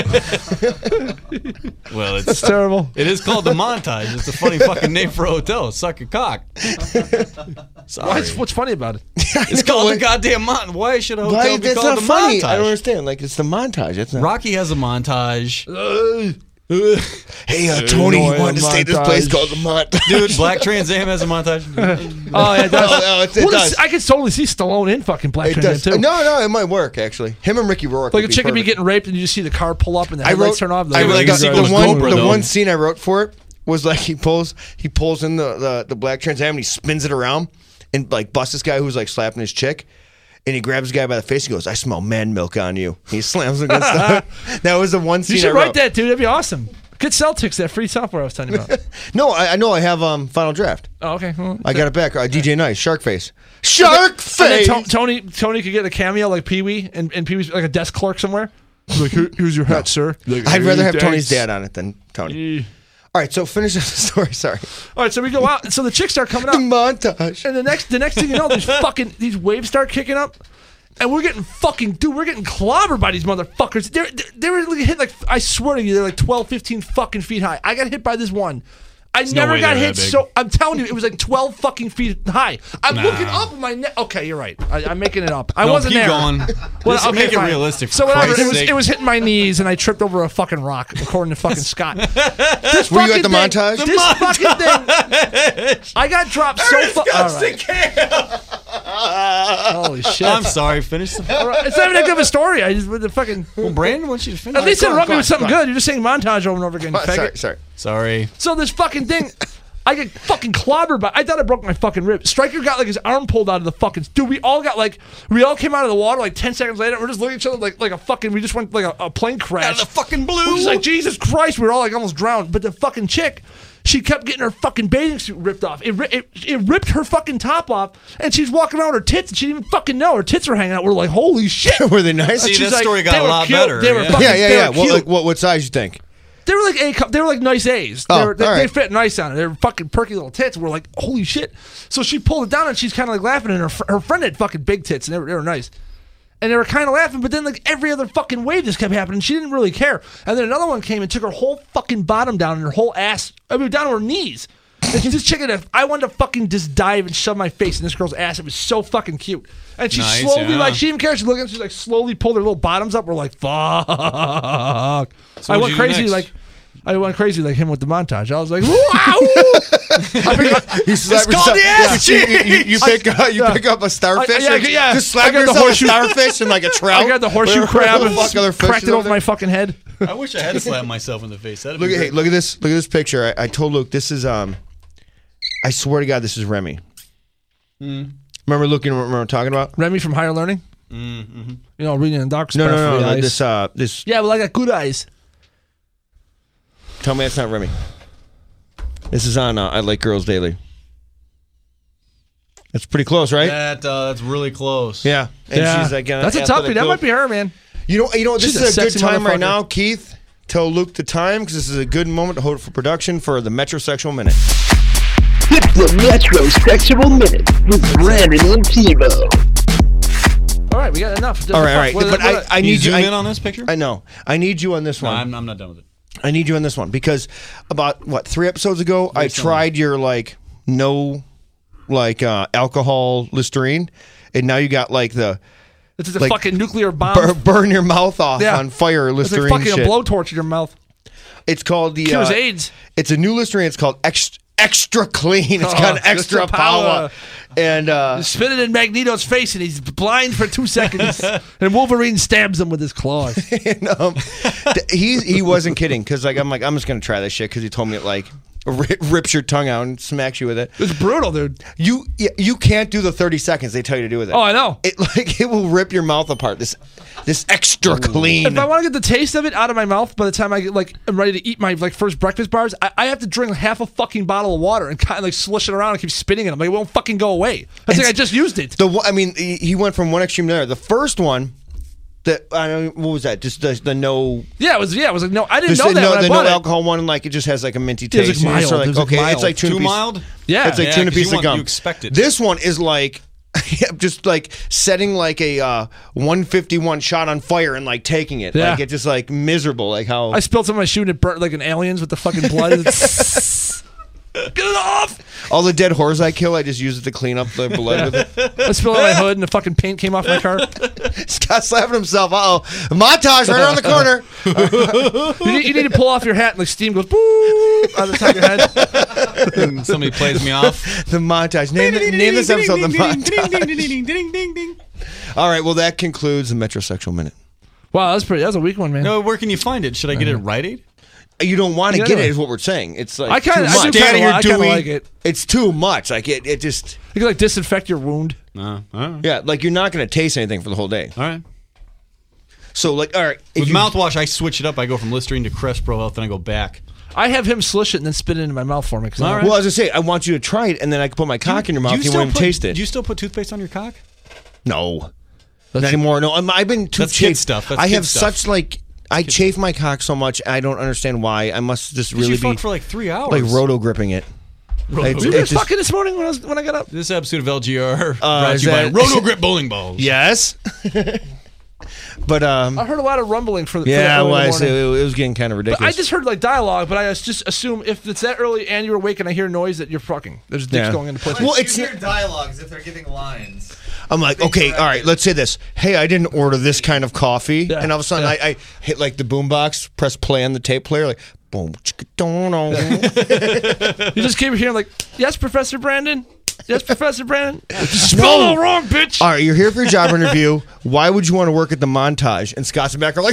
[SPEAKER 7] Well,
[SPEAKER 6] That's terrible.
[SPEAKER 7] It is called the montage. It's a funny fucking name for a hotel. Suck your cock. Sorry.
[SPEAKER 6] What's funny about it?
[SPEAKER 7] It's called the goddamn montage. Why should a hotel be
[SPEAKER 5] that's
[SPEAKER 7] called
[SPEAKER 5] not
[SPEAKER 7] the
[SPEAKER 5] funny.
[SPEAKER 7] montage?
[SPEAKER 5] I don't understand. Like, it's the montage. It's not.
[SPEAKER 7] Rocky has a montage.
[SPEAKER 5] Hey, Tony, you wanted to stay at this place called the montage.
[SPEAKER 7] Dude, Black Trans Am has a montage.
[SPEAKER 6] Oh, yeah, it does.
[SPEAKER 5] It does.
[SPEAKER 6] I could totally see Stallone in fucking Black
[SPEAKER 5] It
[SPEAKER 6] Trans
[SPEAKER 5] does.
[SPEAKER 6] Am, too.
[SPEAKER 5] No, it might work, actually. Him and Ricky Rourke.
[SPEAKER 6] Like a
[SPEAKER 5] would
[SPEAKER 6] chick would be
[SPEAKER 5] perfect.
[SPEAKER 6] getting raped and you just see the car pull up and the
[SPEAKER 5] I
[SPEAKER 6] headlights
[SPEAKER 5] wrote,
[SPEAKER 6] turn off.
[SPEAKER 5] I wrote
[SPEAKER 7] like a sequel to Cobra,
[SPEAKER 5] the
[SPEAKER 7] though.
[SPEAKER 5] one scene I wrote for it was like he pulls in the Black Trans Am and he spins it around and like busts this guy who's like slapping his chick. And he grabs the guy by the face and goes, I smell man milk on you. He slams him against the... That was the one scene
[SPEAKER 6] You should
[SPEAKER 5] I wrote.
[SPEAKER 6] write that, dude. That'd be awesome. Good Celtics, that free software I was telling you about.
[SPEAKER 5] No, I know I have Final Draft.
[SPEAKER 6] Oh, okay. Well,
[SPEAKER 5] I got it back. DJ Nice, Shark Face. Shark Face!
[SPEAKER 6] And then Tony could get a cameo like Pee-wee, and Pee-wee's like a desk clerk somewhere. Like, here's your hat, sir. Like,
[SPEAKER 5] I'd rather have
[SPEAKER 6] thanks.
[SPEAKER 5] Tony's dad on it than Tony. All right, so finish the story. Sorry.
[SPEAKER 6] All right, so we go out, and so the chicks start coming
[SPEAKER 5] The
[SPEAKER 6] up.
[SPEAKER 5] montage.
[SPEAKER 6] And the next thing you know, these waves start kicking up. And we're getting clobbered by these motherfuckers. They were hit like, I swear to you, they're like 12, 15 fucking feet high. I got hit by this one. I never got hit so, I'm telling you, it was like 12 fucking feet high. I'm looking up at my neck. Okay, you're right. I'm making it up. I wasn't
[SPEAKER 7] keep
[SPEAKER 6] there.
[SPEAKER 7] going.
[SPEAKER 6] Well,
[SPEAKER 7] Make it realistic, for
[SPEAKER 6] So whatever,
[SPEAKER 7] Christ's sake.
[SPEAKER 6] it was hitting my knees and I tripped over a fucking rock, according to fucking Scott. This
[SPEAKER 5] Were you at
[SPEAKER 6] fucking
[SPEAKER 5] the
[SPEAKER 6] thing-
[SPEAKER 5] montage?
[SPEAKER 6] This fucking thing. I got dropped so far. Holy shit.
[SPEAKER 7] I'm sorry. Finish the...
[SPEAKER 6] All right. It's not even that good of a story. I just with the fucking.
[SPEAKER 7] Well, Brandon wants you to finish.
[SPEAKER 6] At least
[SPEAKER 5] go on,
[SPEAKER 6] interrupt me
[SPEAKER 5] go
[SPEAKER 6] with
[SPEAKER 5] on,
[SPEAKER 6] something
[SPEAKER 5] go on.
[SPEAKER 6] good. You're just saying montage over and over again. You faggot.
[SPEAKER 5] Sorry.
[SPEAKER 6] So this fucking thing, I get fucking clobbered by. I thought I broke my fucking rib. Stryker got like his arm pulled out of the fucking. Dude, we all came out of the water like 10 seconds later. We're just looking at each other like a fucking. We just went like a plane crash.
[SPEAKER 7] Out of the fucking blue.
[SPEAKER 6] We was like, Jesus Christ. We were all like almost drowned. But the fucking chick, she kept getting her fucking bathing suit ripped off. It ripped her fucking top off, and she's walking around with her tits, and she didn't even fucking know her tits were hanging out. We're like, holy shit.
[SPEAKER 5] Were they nice?
[SPEAKER 7] See,
[SPEAKER 6] She's
[SPEAKER 7] that
[SPEAKER 6] like,
[SPEAKER 7] story got
[SPEAKER 6] they
[SPEAKER 7] a
[SPEAKER 6] were
[SPEAKER 7] lot
[SPEAKER 6] cute.
[SPEAKER 7] better.
[SPEAKER 6] They were
[SPEAKER 7] yeah.
[SPEAKER 6] fucking-
[SPEAKER 5] Yeah.
[SPEAKER 6] they were cute.
[SPEAKER 5] What size you think?
[SPEAKER 6] They were like they were like nice A's.
[SPEAKER 5] Oh,
[SPEAKER 6] They were,
[SPEAKER 5] all
[SPEAKER 6] they
[SPEAKER 5] right.
[SPEAKER 6] fit nice on it. They were fucking perky little tits. We're like, holy shit. So she pulled it down and she's kind of like laughing, and her friend had fucking big tits, and they were nice. And they were kind of laughing, but then like every other fucking wave just kept happening. She didn't really care. And then another one came and took her whole fucking bottom down and her whole ass. I mean, down to her knees. And she's just checking it. I wanted to fucking just dive and shove my face in this girl's ass. It was so fucking cute. And she
[SPEAKER 7] Nice,
[SPEAKER 6] slowly,
[SPEAKER 7] yeah.
[SPEAKER 6] like, she didn't care. She's looking, she's like slowly pulled her little bottoms up. We're like, fuck.
[SPEAKER 7] So
[SPEAKER 6] I
[SPEAKER 7] what'd
[SPEAKER 6] went
[SPEAKER 7] you do
[SPEAKER 6] crazy
[SPEAKER 7] next?
[SPEAKER 6] like. I went crazy like him with the montage. I was like, wow!
[SPEAKER 5] It's
[SPEAKER 7] called the ass cheek.
[SPEAKER 5] You pick up a starfish.
[SPEAKER 6] yeah.
[SPEAKER 5] Just slap
[SPEAKER 6] I got the
[SPEAKER 5] yourself a
[SPEAKER 6] horseshoe-
[SPEAKER 5] starfish and like a trout.
[SPEAKER 6] I got the horseshoe crab and
[SPEAKER 5] Fuck other
[SPEAKER 6] cracked
[SPEAKER 5] fishes
[SPEAKER 6] it
[SPEAKER 5] over
[SPEAKER 6] over my fucking head.
[SPEAKER 7] I wish I had slapped myself in the face. That'd
[SPEAKER 5] Look
[SPEAKER 7] be
[SPEAKER 5] at
[SPEAKER 7] great.
[SPEAKER 5] look at this picture. I told Luke this is I swear to God this is Remy. Remember talking about?
[SPEAKER 6] Remy from Higher Learning.
[SPEAKER 7] Mm-hmm.
[SPEAKER 6] You know, reading in the dark.
[SPEAKER 5] No.
[SPEAKER 6] Spread for
[SPEAKER 5] Like
[SPEAKER 6] the eyes.
[SPEAKER 5] this.
[SPEAKER 6] Yeah, well, I got good eyes.
[SPEAKER 5] Tell me that's not Remy. This is on I Like Girls Daily. That's pretty close, right?
[SPEAKER 7] That's really close.
[SPEAKER 5] Yeah. And
[SPEAKER 6] Yeah.
[SPEAKER 5] she's like,
[SPEAKER 6] That's a toughie. That might be her, man.
[SPEAKER 5] You know. This
[SPEAKER 6] She's a
[SPEAKER 5] is a good
[SPEAKER 6] sexy
[SPEAKER 5] time right
[SPEAKER 6] motherfucker.
[SPEAKER 5] now, Keith. Tell Luke the time because this is a good moment to hold it for production for the Metrosexual Minute.
[SPEAKER 10] It's the Metrosexual Minute with Brandon and Tebow.
[SPEAKER 6] All right, we got enough.
[SPEAKER 5] All right. But I
[SPEAKER 7] Can you
[SPEAKER 5] need you.
[SPEAKER 7] zoom in on this picture?
[SPEAKER 5] I know. I need you on this
[SPEAKER 7] No,
[SPEAKER 5] one.
[SPEAKER 7] I'm not done with it.
[SPEAKER 5] I need you on this one because about 3 episodes ago, I tried your no alcohol Listerine, and now you got the
[SPEAKER 6] This is a
[SPEAKER 5] like,
[SPEAKER 6] fucking nuclear bomb.
[SPEAKER 5] burn your mouth off
[SPEAKER 6] Yeah.
[SPEAKER 5] on fire
[SPEAKER 6] It's
[SPEAKER 5] Listerine
[SPEAKER 6] like fucking
[SPEAKER 5] shit.
[SPEAKER 6] a blowtorch in your mouth.
[SPEAKER 5] It's called the
[SPEAKER 6] Cures AIDS.
[SPEAKER 5] It's a new Listerine. It's called Extra Clean. It's got an extra
[SPEAKER 6] extra
[SPEAKER 5] power.
[SPEAKER 6] power.
[SPEAKER 5] And
[SPEAKER 6] Spit it in Magneto's face, and he's blind for 2 seconds. And Wolverine stabs him with his claws.
[SPEAKER 5] he wasn't kidding because I'm just gonna try this shit because he told me it rips your tongue out and smacks you with it.
[SPEAKER 6] It's brutal, dude.
[SPEAKER 5] You can't do the 30 seconds they tell you to do with it.
[SPEAKER 6] Oh, I know.
[SPEAKER 5] It will rip your mouth apart. This extra clean.
[SPEAKER 6] If I want to get the taste of it out of my mouth, by the time I'm ready to eat my first breakfast bars, I have to drink half a fucking bottle of water and kind of slush it around and keep spitting it. I'm like, it won't fucking go away. I I just used it.
[SPEAKER 5] He went from one extreme to the other. The first one. What was that? Just the no.
[SPEAKER 6] Yeah, it was like no. I didn't know that. When I bought
[SPEAKER 5] no alcohol one, like it just has like a minty taste.
[SPEAKER 6] It's like mild.
[SPEAKER 5] It's like
[SPEAKER 7] too mild.
[SPEAKER 6] Yeah,
[SPEAKER 5] it's like tuna piece of gum.
[SPEAKER 7] You expect it.
[SPEAKER 5] This one is like just like setting like a 151 shot on fire and like taking it.
[SPEAKER 6] Yeah.
[SPEAKER 5] Like it's just like miserable. Like how
[SPEAKER 6] I spilled some of my shoe and it burnt like an aliens with the fucking blood. Get it off!
[SPEAKER 5] All the dead whores I kill, I just use it to clean up the blood with it.
[SPEAKER 6] I spilled it on my hood and the fucking paint came off my car.
[SPEAKER 5] Scott's slapping himself. Montage right around the corner.
[SPEAKER 6] You need to pull off your hat and the steam goes boop on the top of your head.
[SPEAKER 7] And somebody plays me off.
[SPEAKER 5] The montage. Name this episode the montage. All right, well that concludes the Metrosexual Minute.
[SPEAKER 6] Wow, that was a weak one, man.
[SPEAKER 7] No, where can you find it? Should I get it at Rite Aid?
[SPEAKER 5] You don't want to get it, is what we're saying. It's like
[SPEAKER 6] too much. I kind of like it.
[SPEAKER 5] It's too much. Like it just.
[SPEAKER 6] You can like disinfect your wound.
[SPEAKER 5] Yeah, like you're not going to taste anything for the whole day.
[SPEAKER 7] All right.
[SPEAKER 5] So like, all right.
[SPEAKER 7] With mouthwash, I switch it up. I go from Listerine to Crest Pro Health, then I go back.
[SPEAKER 6] I have him slush it and then spit it into my mouth for me.
[SPEAKER 5] Well, I was going to say, I want you to try it, and then I can put my cock in your mouth. You won't taste it.
[SPEAKER 7] Do you still put toothpaste on your cock?
[SPEAKER 5] No. Not anymore. No, I've been too
[SPEAKER 7] That's kid stuff. That's
[SPEAKER 5] I
[SPEAKER 7] kid
[SPEAKER 5] have
[SPEAKER 7] stuff.
[SPEAKER 5] such like. I chafe my cock so much, I don't understand why. I must just really
[SPEAKER 7] you
[SPEAKER 5] be
[SPEAKER 7] fuck for like 3 hours.
[SPEAKER 5] like roto gripping it.
[SPEAKER 6] Were you guys fucking this morning when I got up?
[SPEAKER 7] This episode of LGR brought to you by Roto Grip Bowling Balls.
[SPEAKER 5] Yes. But
[SPEAKER 6] I heard a lot of rumbling for the
[SPEAKER 5] it
[SPEAKER 6] morning.
[SPEAKER 5] was getting kind of ridiculous.
[SPEAKER 6] But I just heard like dialogue, but I just assume if it's that early and you're awake and I hear noise that you're fucking. There's dicks going into pussy.
[SPEAKER 8] Well, it's hear dialogues if they're giving lines.
[SPEAKER 5] I'm like, okay, all right, let's say this. Hey, I didn't order this kind of coffee.
[SPEAKER 6] Yeah.
[SPEAKER 5] And all of a sudden, I hit like the boombox, press play on the tape player, like, boom, chicka-don-on.
[SPEAKER 6] You just keep hearing like, yes, Professor Brandon? Yes, Professor Brandon? Spell it all wrong, bitch!
[SPEAKER 5] All right, you're here for your job interview. Why would you want to work at the Montage? And Scott's and Beck are like,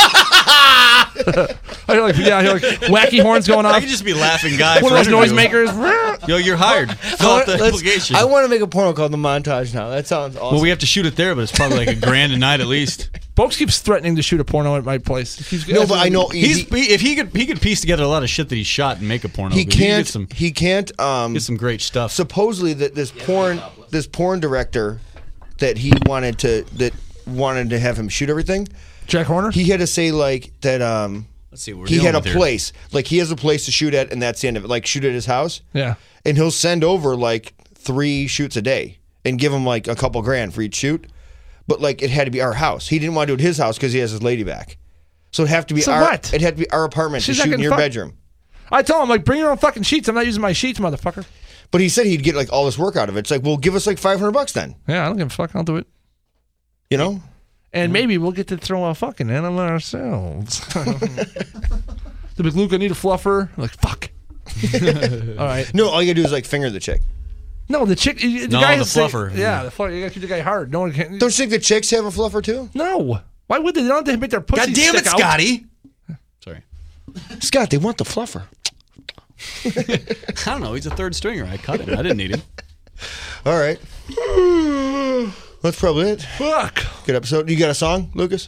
[SPEAKER 6] I hear like wacky horns going off.
[SPEAKER 7] I could just be laughing guy.
[SPEAKER 6] One of those noisemakers.
[SPEAKER 7] Yo, you're hired. Fill out the application.
[SPEAKER 5] I want to make a porno called The Montage now. That sounds awesome.
[SPEAKER 7] Well, we have to shoot it there, but it's probably like $1,000 a night at least.
[SPEAKER 6] Folks keeps threatening to shoot a porno at my place.
[SPEAKER 5] No, but I know
[SPEAKER 7] if he could piece together a lot of shit that he shot and make a porno.
[SPEAKER 5] He can't.
[SPEAKER 7] Get some great stuff.
[SPEAKER 5] Supposedly, that this porn director that wanted to have him shoot everything.
[SPEAKER 6] Jack Horner.
[SPEAKER 5] He had to say like that.
[SPEAKER 7] Let's see. What we're
[SPEAKER 5] he
[SPEAKER 7] dealing
[SPEAKER 5] had a
[SPEAKER 7] with here.
[SPEAKER 5] place. Like he has a place to shoot at, and that's the end of it. Like shoot at his house.
[SPEAKER 6] Yeah.
[SPEAKER 5] And he'll send over like 3 shoots a day and give him like a couple grand for each shoot. But like it had to be our house. He didn't want to do it at his house because he has his lady back. So it'd have to be It had to be our apartment to shoot in your bedroom.
[SPEAKER 6] I told him like bring your own fucking sheets. I'm not using my sheets, motherfucker.
[SPEAKER 5] But he said he'd get like all this work out of it. It's like, well, give us like $500 then.
[SPEAKER 6] Yeah, I don't give a fuck. I'll do it.
[SPEAKER 5] You know.
[SPEAKER 6] And maybe we'll get to throw a fucking animal ourselves. The big Luke, I need a fluffer. I'm like, fuck. All right.
[SPEAKER 5] No, all you gotta do is like finger the chick.
[SPEAKER 6] No, the chick. The
[SPEAKER 7] No,
[SPEAKER 6] guy
[SPEAKER 7] the
[SPEAKER 6] has to say-
[SPEAKER 7] fluffer.
[SPEAKER 6] Yeah, the fluffer. You gotta keep the guy hard. No one can.
[SPEAKER 5] Don't you think the chicks have a fluffer too?
[SPEAKER 6] No. Why would they? They don't have to make their pussy
[SPEAKER 7] God damn it,
[SPEAKER 6] stick out.
[SPEAKER 7] Scotty! Sorry.
[SPEAKER 5] Scott, they want the fluffer.
[SPEAKER 7] I don't know. He's a third stringer. I cut him. I didn't need him.
[SPEAKER 5] All right. That's probably it.
[SPEAKER 6] Fuck.
[SPEAKER 5] Good episode. You got a song, Lucas?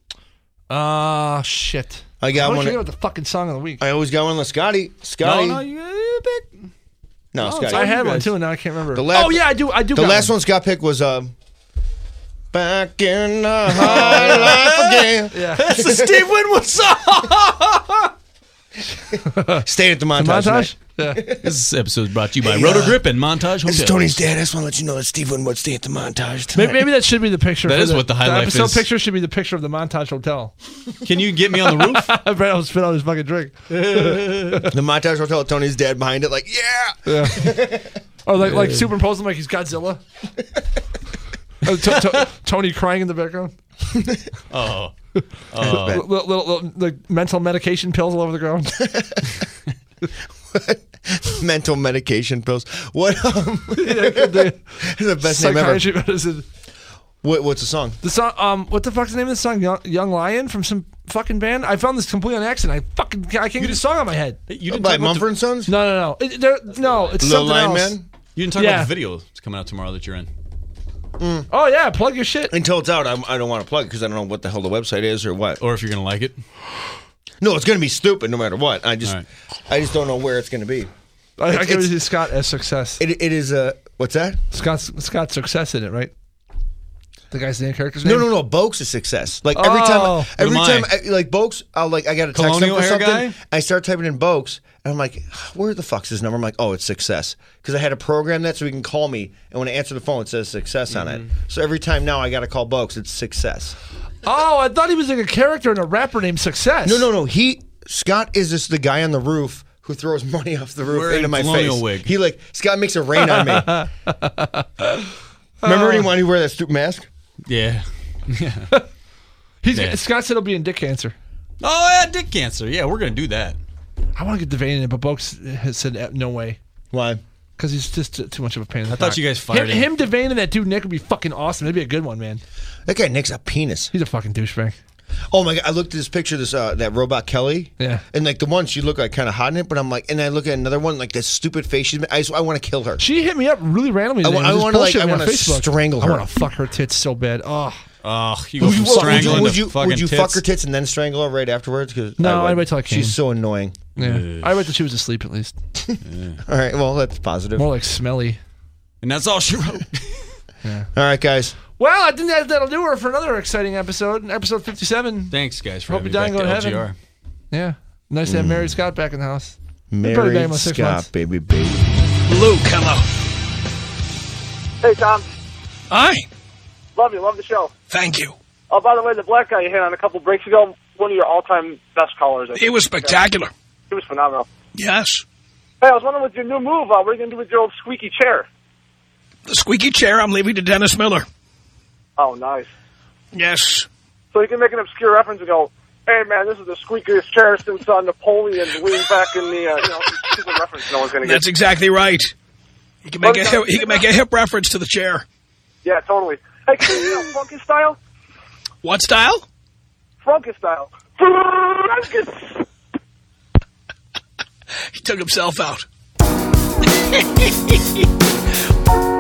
[SPEAKER 6] Shit.
[SPEAKER 5] I got one.
[SPEAKER 6] I forget the fucking song of the week.
[SPEAKER 5] I always got one with Scotty. Scotty.
[SPEAKER 7] No, you pick.
[SPEAKER 5] No, Scotty.
[SPEAKER 6] I had one too, and now I can't remember.
[SPEAKER 5] The last-
[SPEAKER 6] oh yeah, I do.
[SPEAKER 5] The
[SPEAKER 6] got
[SPEAKER 5] last one Scott picked was Back in the High Life Again.
[SPEAKER 6] Yeah.
[SPEAKER 7] That's the Steve Winwood song.
[SPEAKER 5] Stay at the Montage.
[SPEAKER 6] Montage. Yeah.
[SPEAKER 7] This episode is brought to you by Roto Grip and Montage Hotels.
[SPEAKER 5] This is Tony's dad. I just want to let you know that Steve Winwood stay at the Montage tonight.
[SPEAKER 6] Maybe that should be the picture.
[SPEAKER 7] That
[SPEAKER 6] for
[SPEAKER 7] is what the highlight
[SPEAKER 6] episode
[SPEAKER 7] is.
[SPEAKER 6] picture should be the picture of the Montage Hotel.
[SPEAKER 7] Can you get me on the roof?
[SPEAKER 6] Brad will spit out his fucking drink.
[SPEAKER 5] The Montage Hotel, Tony's dad behind it, like, yeah.
[SPEAKER 6] Or like superimpose him like he's Godzilla. Tony crying in the background.
[SPEAKER 7] Oh.
[SPEAKER 6] Little like mental medication pills all over the ground.
[SPEAKER 5] What? Mental medication pills. What? The best name ever.
[SPEAKER 6] Medicine.
[SPEAKER 5] What's the song?
[SPEAKER 6] The song. What the fuck's the name of the song? Young Lion from fucking band? I found this completely on accident. I can't get the song on my head.
[SPEAKER 7] You didn't
[SPEAKER 5] By
[SPEAKER 7] talk about
[SPEAKER 5] Mumford and Sons?
[SPEAKER 6] No. It's
[SPEAKER 5] Little
[SPEAKER 6] something
[SPEAKER 5] Line
[SPEAKER 6] else.
[SPEAKER 5] Man?
[SPEAKER 7] You didn't talk about the video that's coming out tomorrow that you're in.
[SPEAKER 6] Oh yeah, plug your shit.
[SPEAKER 5] Until it's out, I don't want to plug it because I don't know what the hell the website is or what.
[SPEAKER 7] Or if you're gonna like it.
[SPEAKER 5] No, it's going to be stupid no matter what. I just don't know where it's going to be.
[SPEAKER 6] I give it to Scott as success.
[SPEAKER 5] It is a what's that?
[SPEAKER 6] Scott's success in it, right? The guy's name, character's name.
[SPEAKER 5] No. Boke's a success. Like every time, like Boke's, I got a text him
[SPEAKER 7] Colonial
[SPEAKER 5] for
[SPEAKER 7] hair
[SPEAKER 5] something.
[SPEAKER 7] guy?
[SPEAKER 5] I start typing in Boke's, and I'm like, where the fuck's his number? I'm like, oh, it's success because I had to program that so he can call me, and when I answer the phone, it says success on it. So every time now I got to call Boke's, it's success.
[SPEAKER 6] Oh, I thought he was like a character in a rapper named Success.
[SPEAKER 5] No. Scott is just the guy on the roof who throws money off the roof into my face.
[SPEAKER 7] Wig.
[SPEAKER 5] He Scott makes it rain on me. Remember when he wanted to wear that stupid mask?
[SPEAKER 7] Yeah.
[SPEAKER 6] Scott said he'll be in Dick Cancer.
[SPEAKER 7] Oh yeah, Dick Cancer. Yeah, we're gonna do that.
[SPEAKER 6] I want to get Devane in it, but Boke's has said no way.
[SPEAKER 5] Why?
[SPEAKER 6] Because he's just too much of a pain in the
[SPEAKER 7] I thought you guys fired
[SPEAKER 6] him. Devane and that dude Nick would be fucking awesome. That'd be a good one, man.
[SPEAKER 5] That guy Nick's a penis.
[SPEAKER 6] He's a fucking douchebag.
[SPEAKER 5] Oh my god! I looked at this picture, that robot Kelly.
[SPEAKER 6] Yeah.
[SPEAKER 5] And like the one, she looked like kind of hot in it, but I'm like, and I look at another one, like this stupid face she's made. I want to kill her.
[SPEAKER 6] She hit me up really randomly.
[SPEAKER 5] I want to strangle her.
[SPEAKER 6] I want to fuck her tits so bad. Oh,
[SPEAKER 7] you go from strangling
[SPEAKER 5] would
[SPEAKER 7] to
[SPEAKER 5] you
[SPEAKER 7] fucking
[SPEAKER 5] Would you
[SPEAKER 7] tits?
[SPEAKER 5] fuck her tits and then strangle her right afterwards? Cause
[SPEAKER 6] no, I'd wait till I came.
[SPEAKER 5] She's so annoying.
[SPEAKER 6] Yeah, I wait till she was asleep at least.
[SPEAKER 5] All right, well that's positive.
[SPEAKER 6] More like smelly.
[SPEAKER 7] And that's all she wrote.
[SPEAKER 5] Yeah. All right, guys.
[SPEAKER 6] Well, I think that'll do her for another exciting episode, episode 57.
[SPEAKER 7] Thanks, guys, for
[SPEAKER 6] Hope
[SPEAKER 7] having
[SPEAKER 6] you're
[SPEAKER 7] me
[SPEAKER 6] dying
[SPEAKER 7] back
[SPEAKER 6] going
[SPEAKER 7] to
[SPEAKER 6] to heaven.
[SPEAKER 7] LGR.
[SPEAKER 6] Yeah, nice to have Mary Scott back in the house.
[SPEAKER 5] Mary Scott, baby.
[SPEAKER 9] Luke, hello.
[SPEAKER 11] Hey, Tom.
[SPEAKER 9] Hi.
[SPEAKER 11] Love you. Love the show.
[SPEAKER 9] Thank you.
[SPEAKER 11] Oh, by the way, the black guy you hit on a couple breaks ago, one of your all-time best callers. I think.
[SPEAKER 9] It was spectacular.
[SPEAKER 11] He was phenomenal.
[SPEAKER 9] Yes.
[SPEAKER 11] Hey, I was wondering with your new move, what are you going to do with your old squeaky chair?
[SPEAKER 9] The squeaky chair I'm leaving to Dennis Miller.
[SPEAKER 11] Oh, nice.
[SPEAKER 9] Yes.
[SPEAKER 11] So you can make an obscure reference and go, hey, man, this is the squeakiest chair since Napoleon leaned back in the, stupid reference no one's going to get.
[SPEAKER 9] That's exactly right. He can make a hip reference to the chair.
[SPEAKER 11] Yeah, totally. Hey, can you do Funky style?
[SPEAKER 9] What style?
[SPEAKER 11] Funky style.
[SPEAKER 9] He took himself out.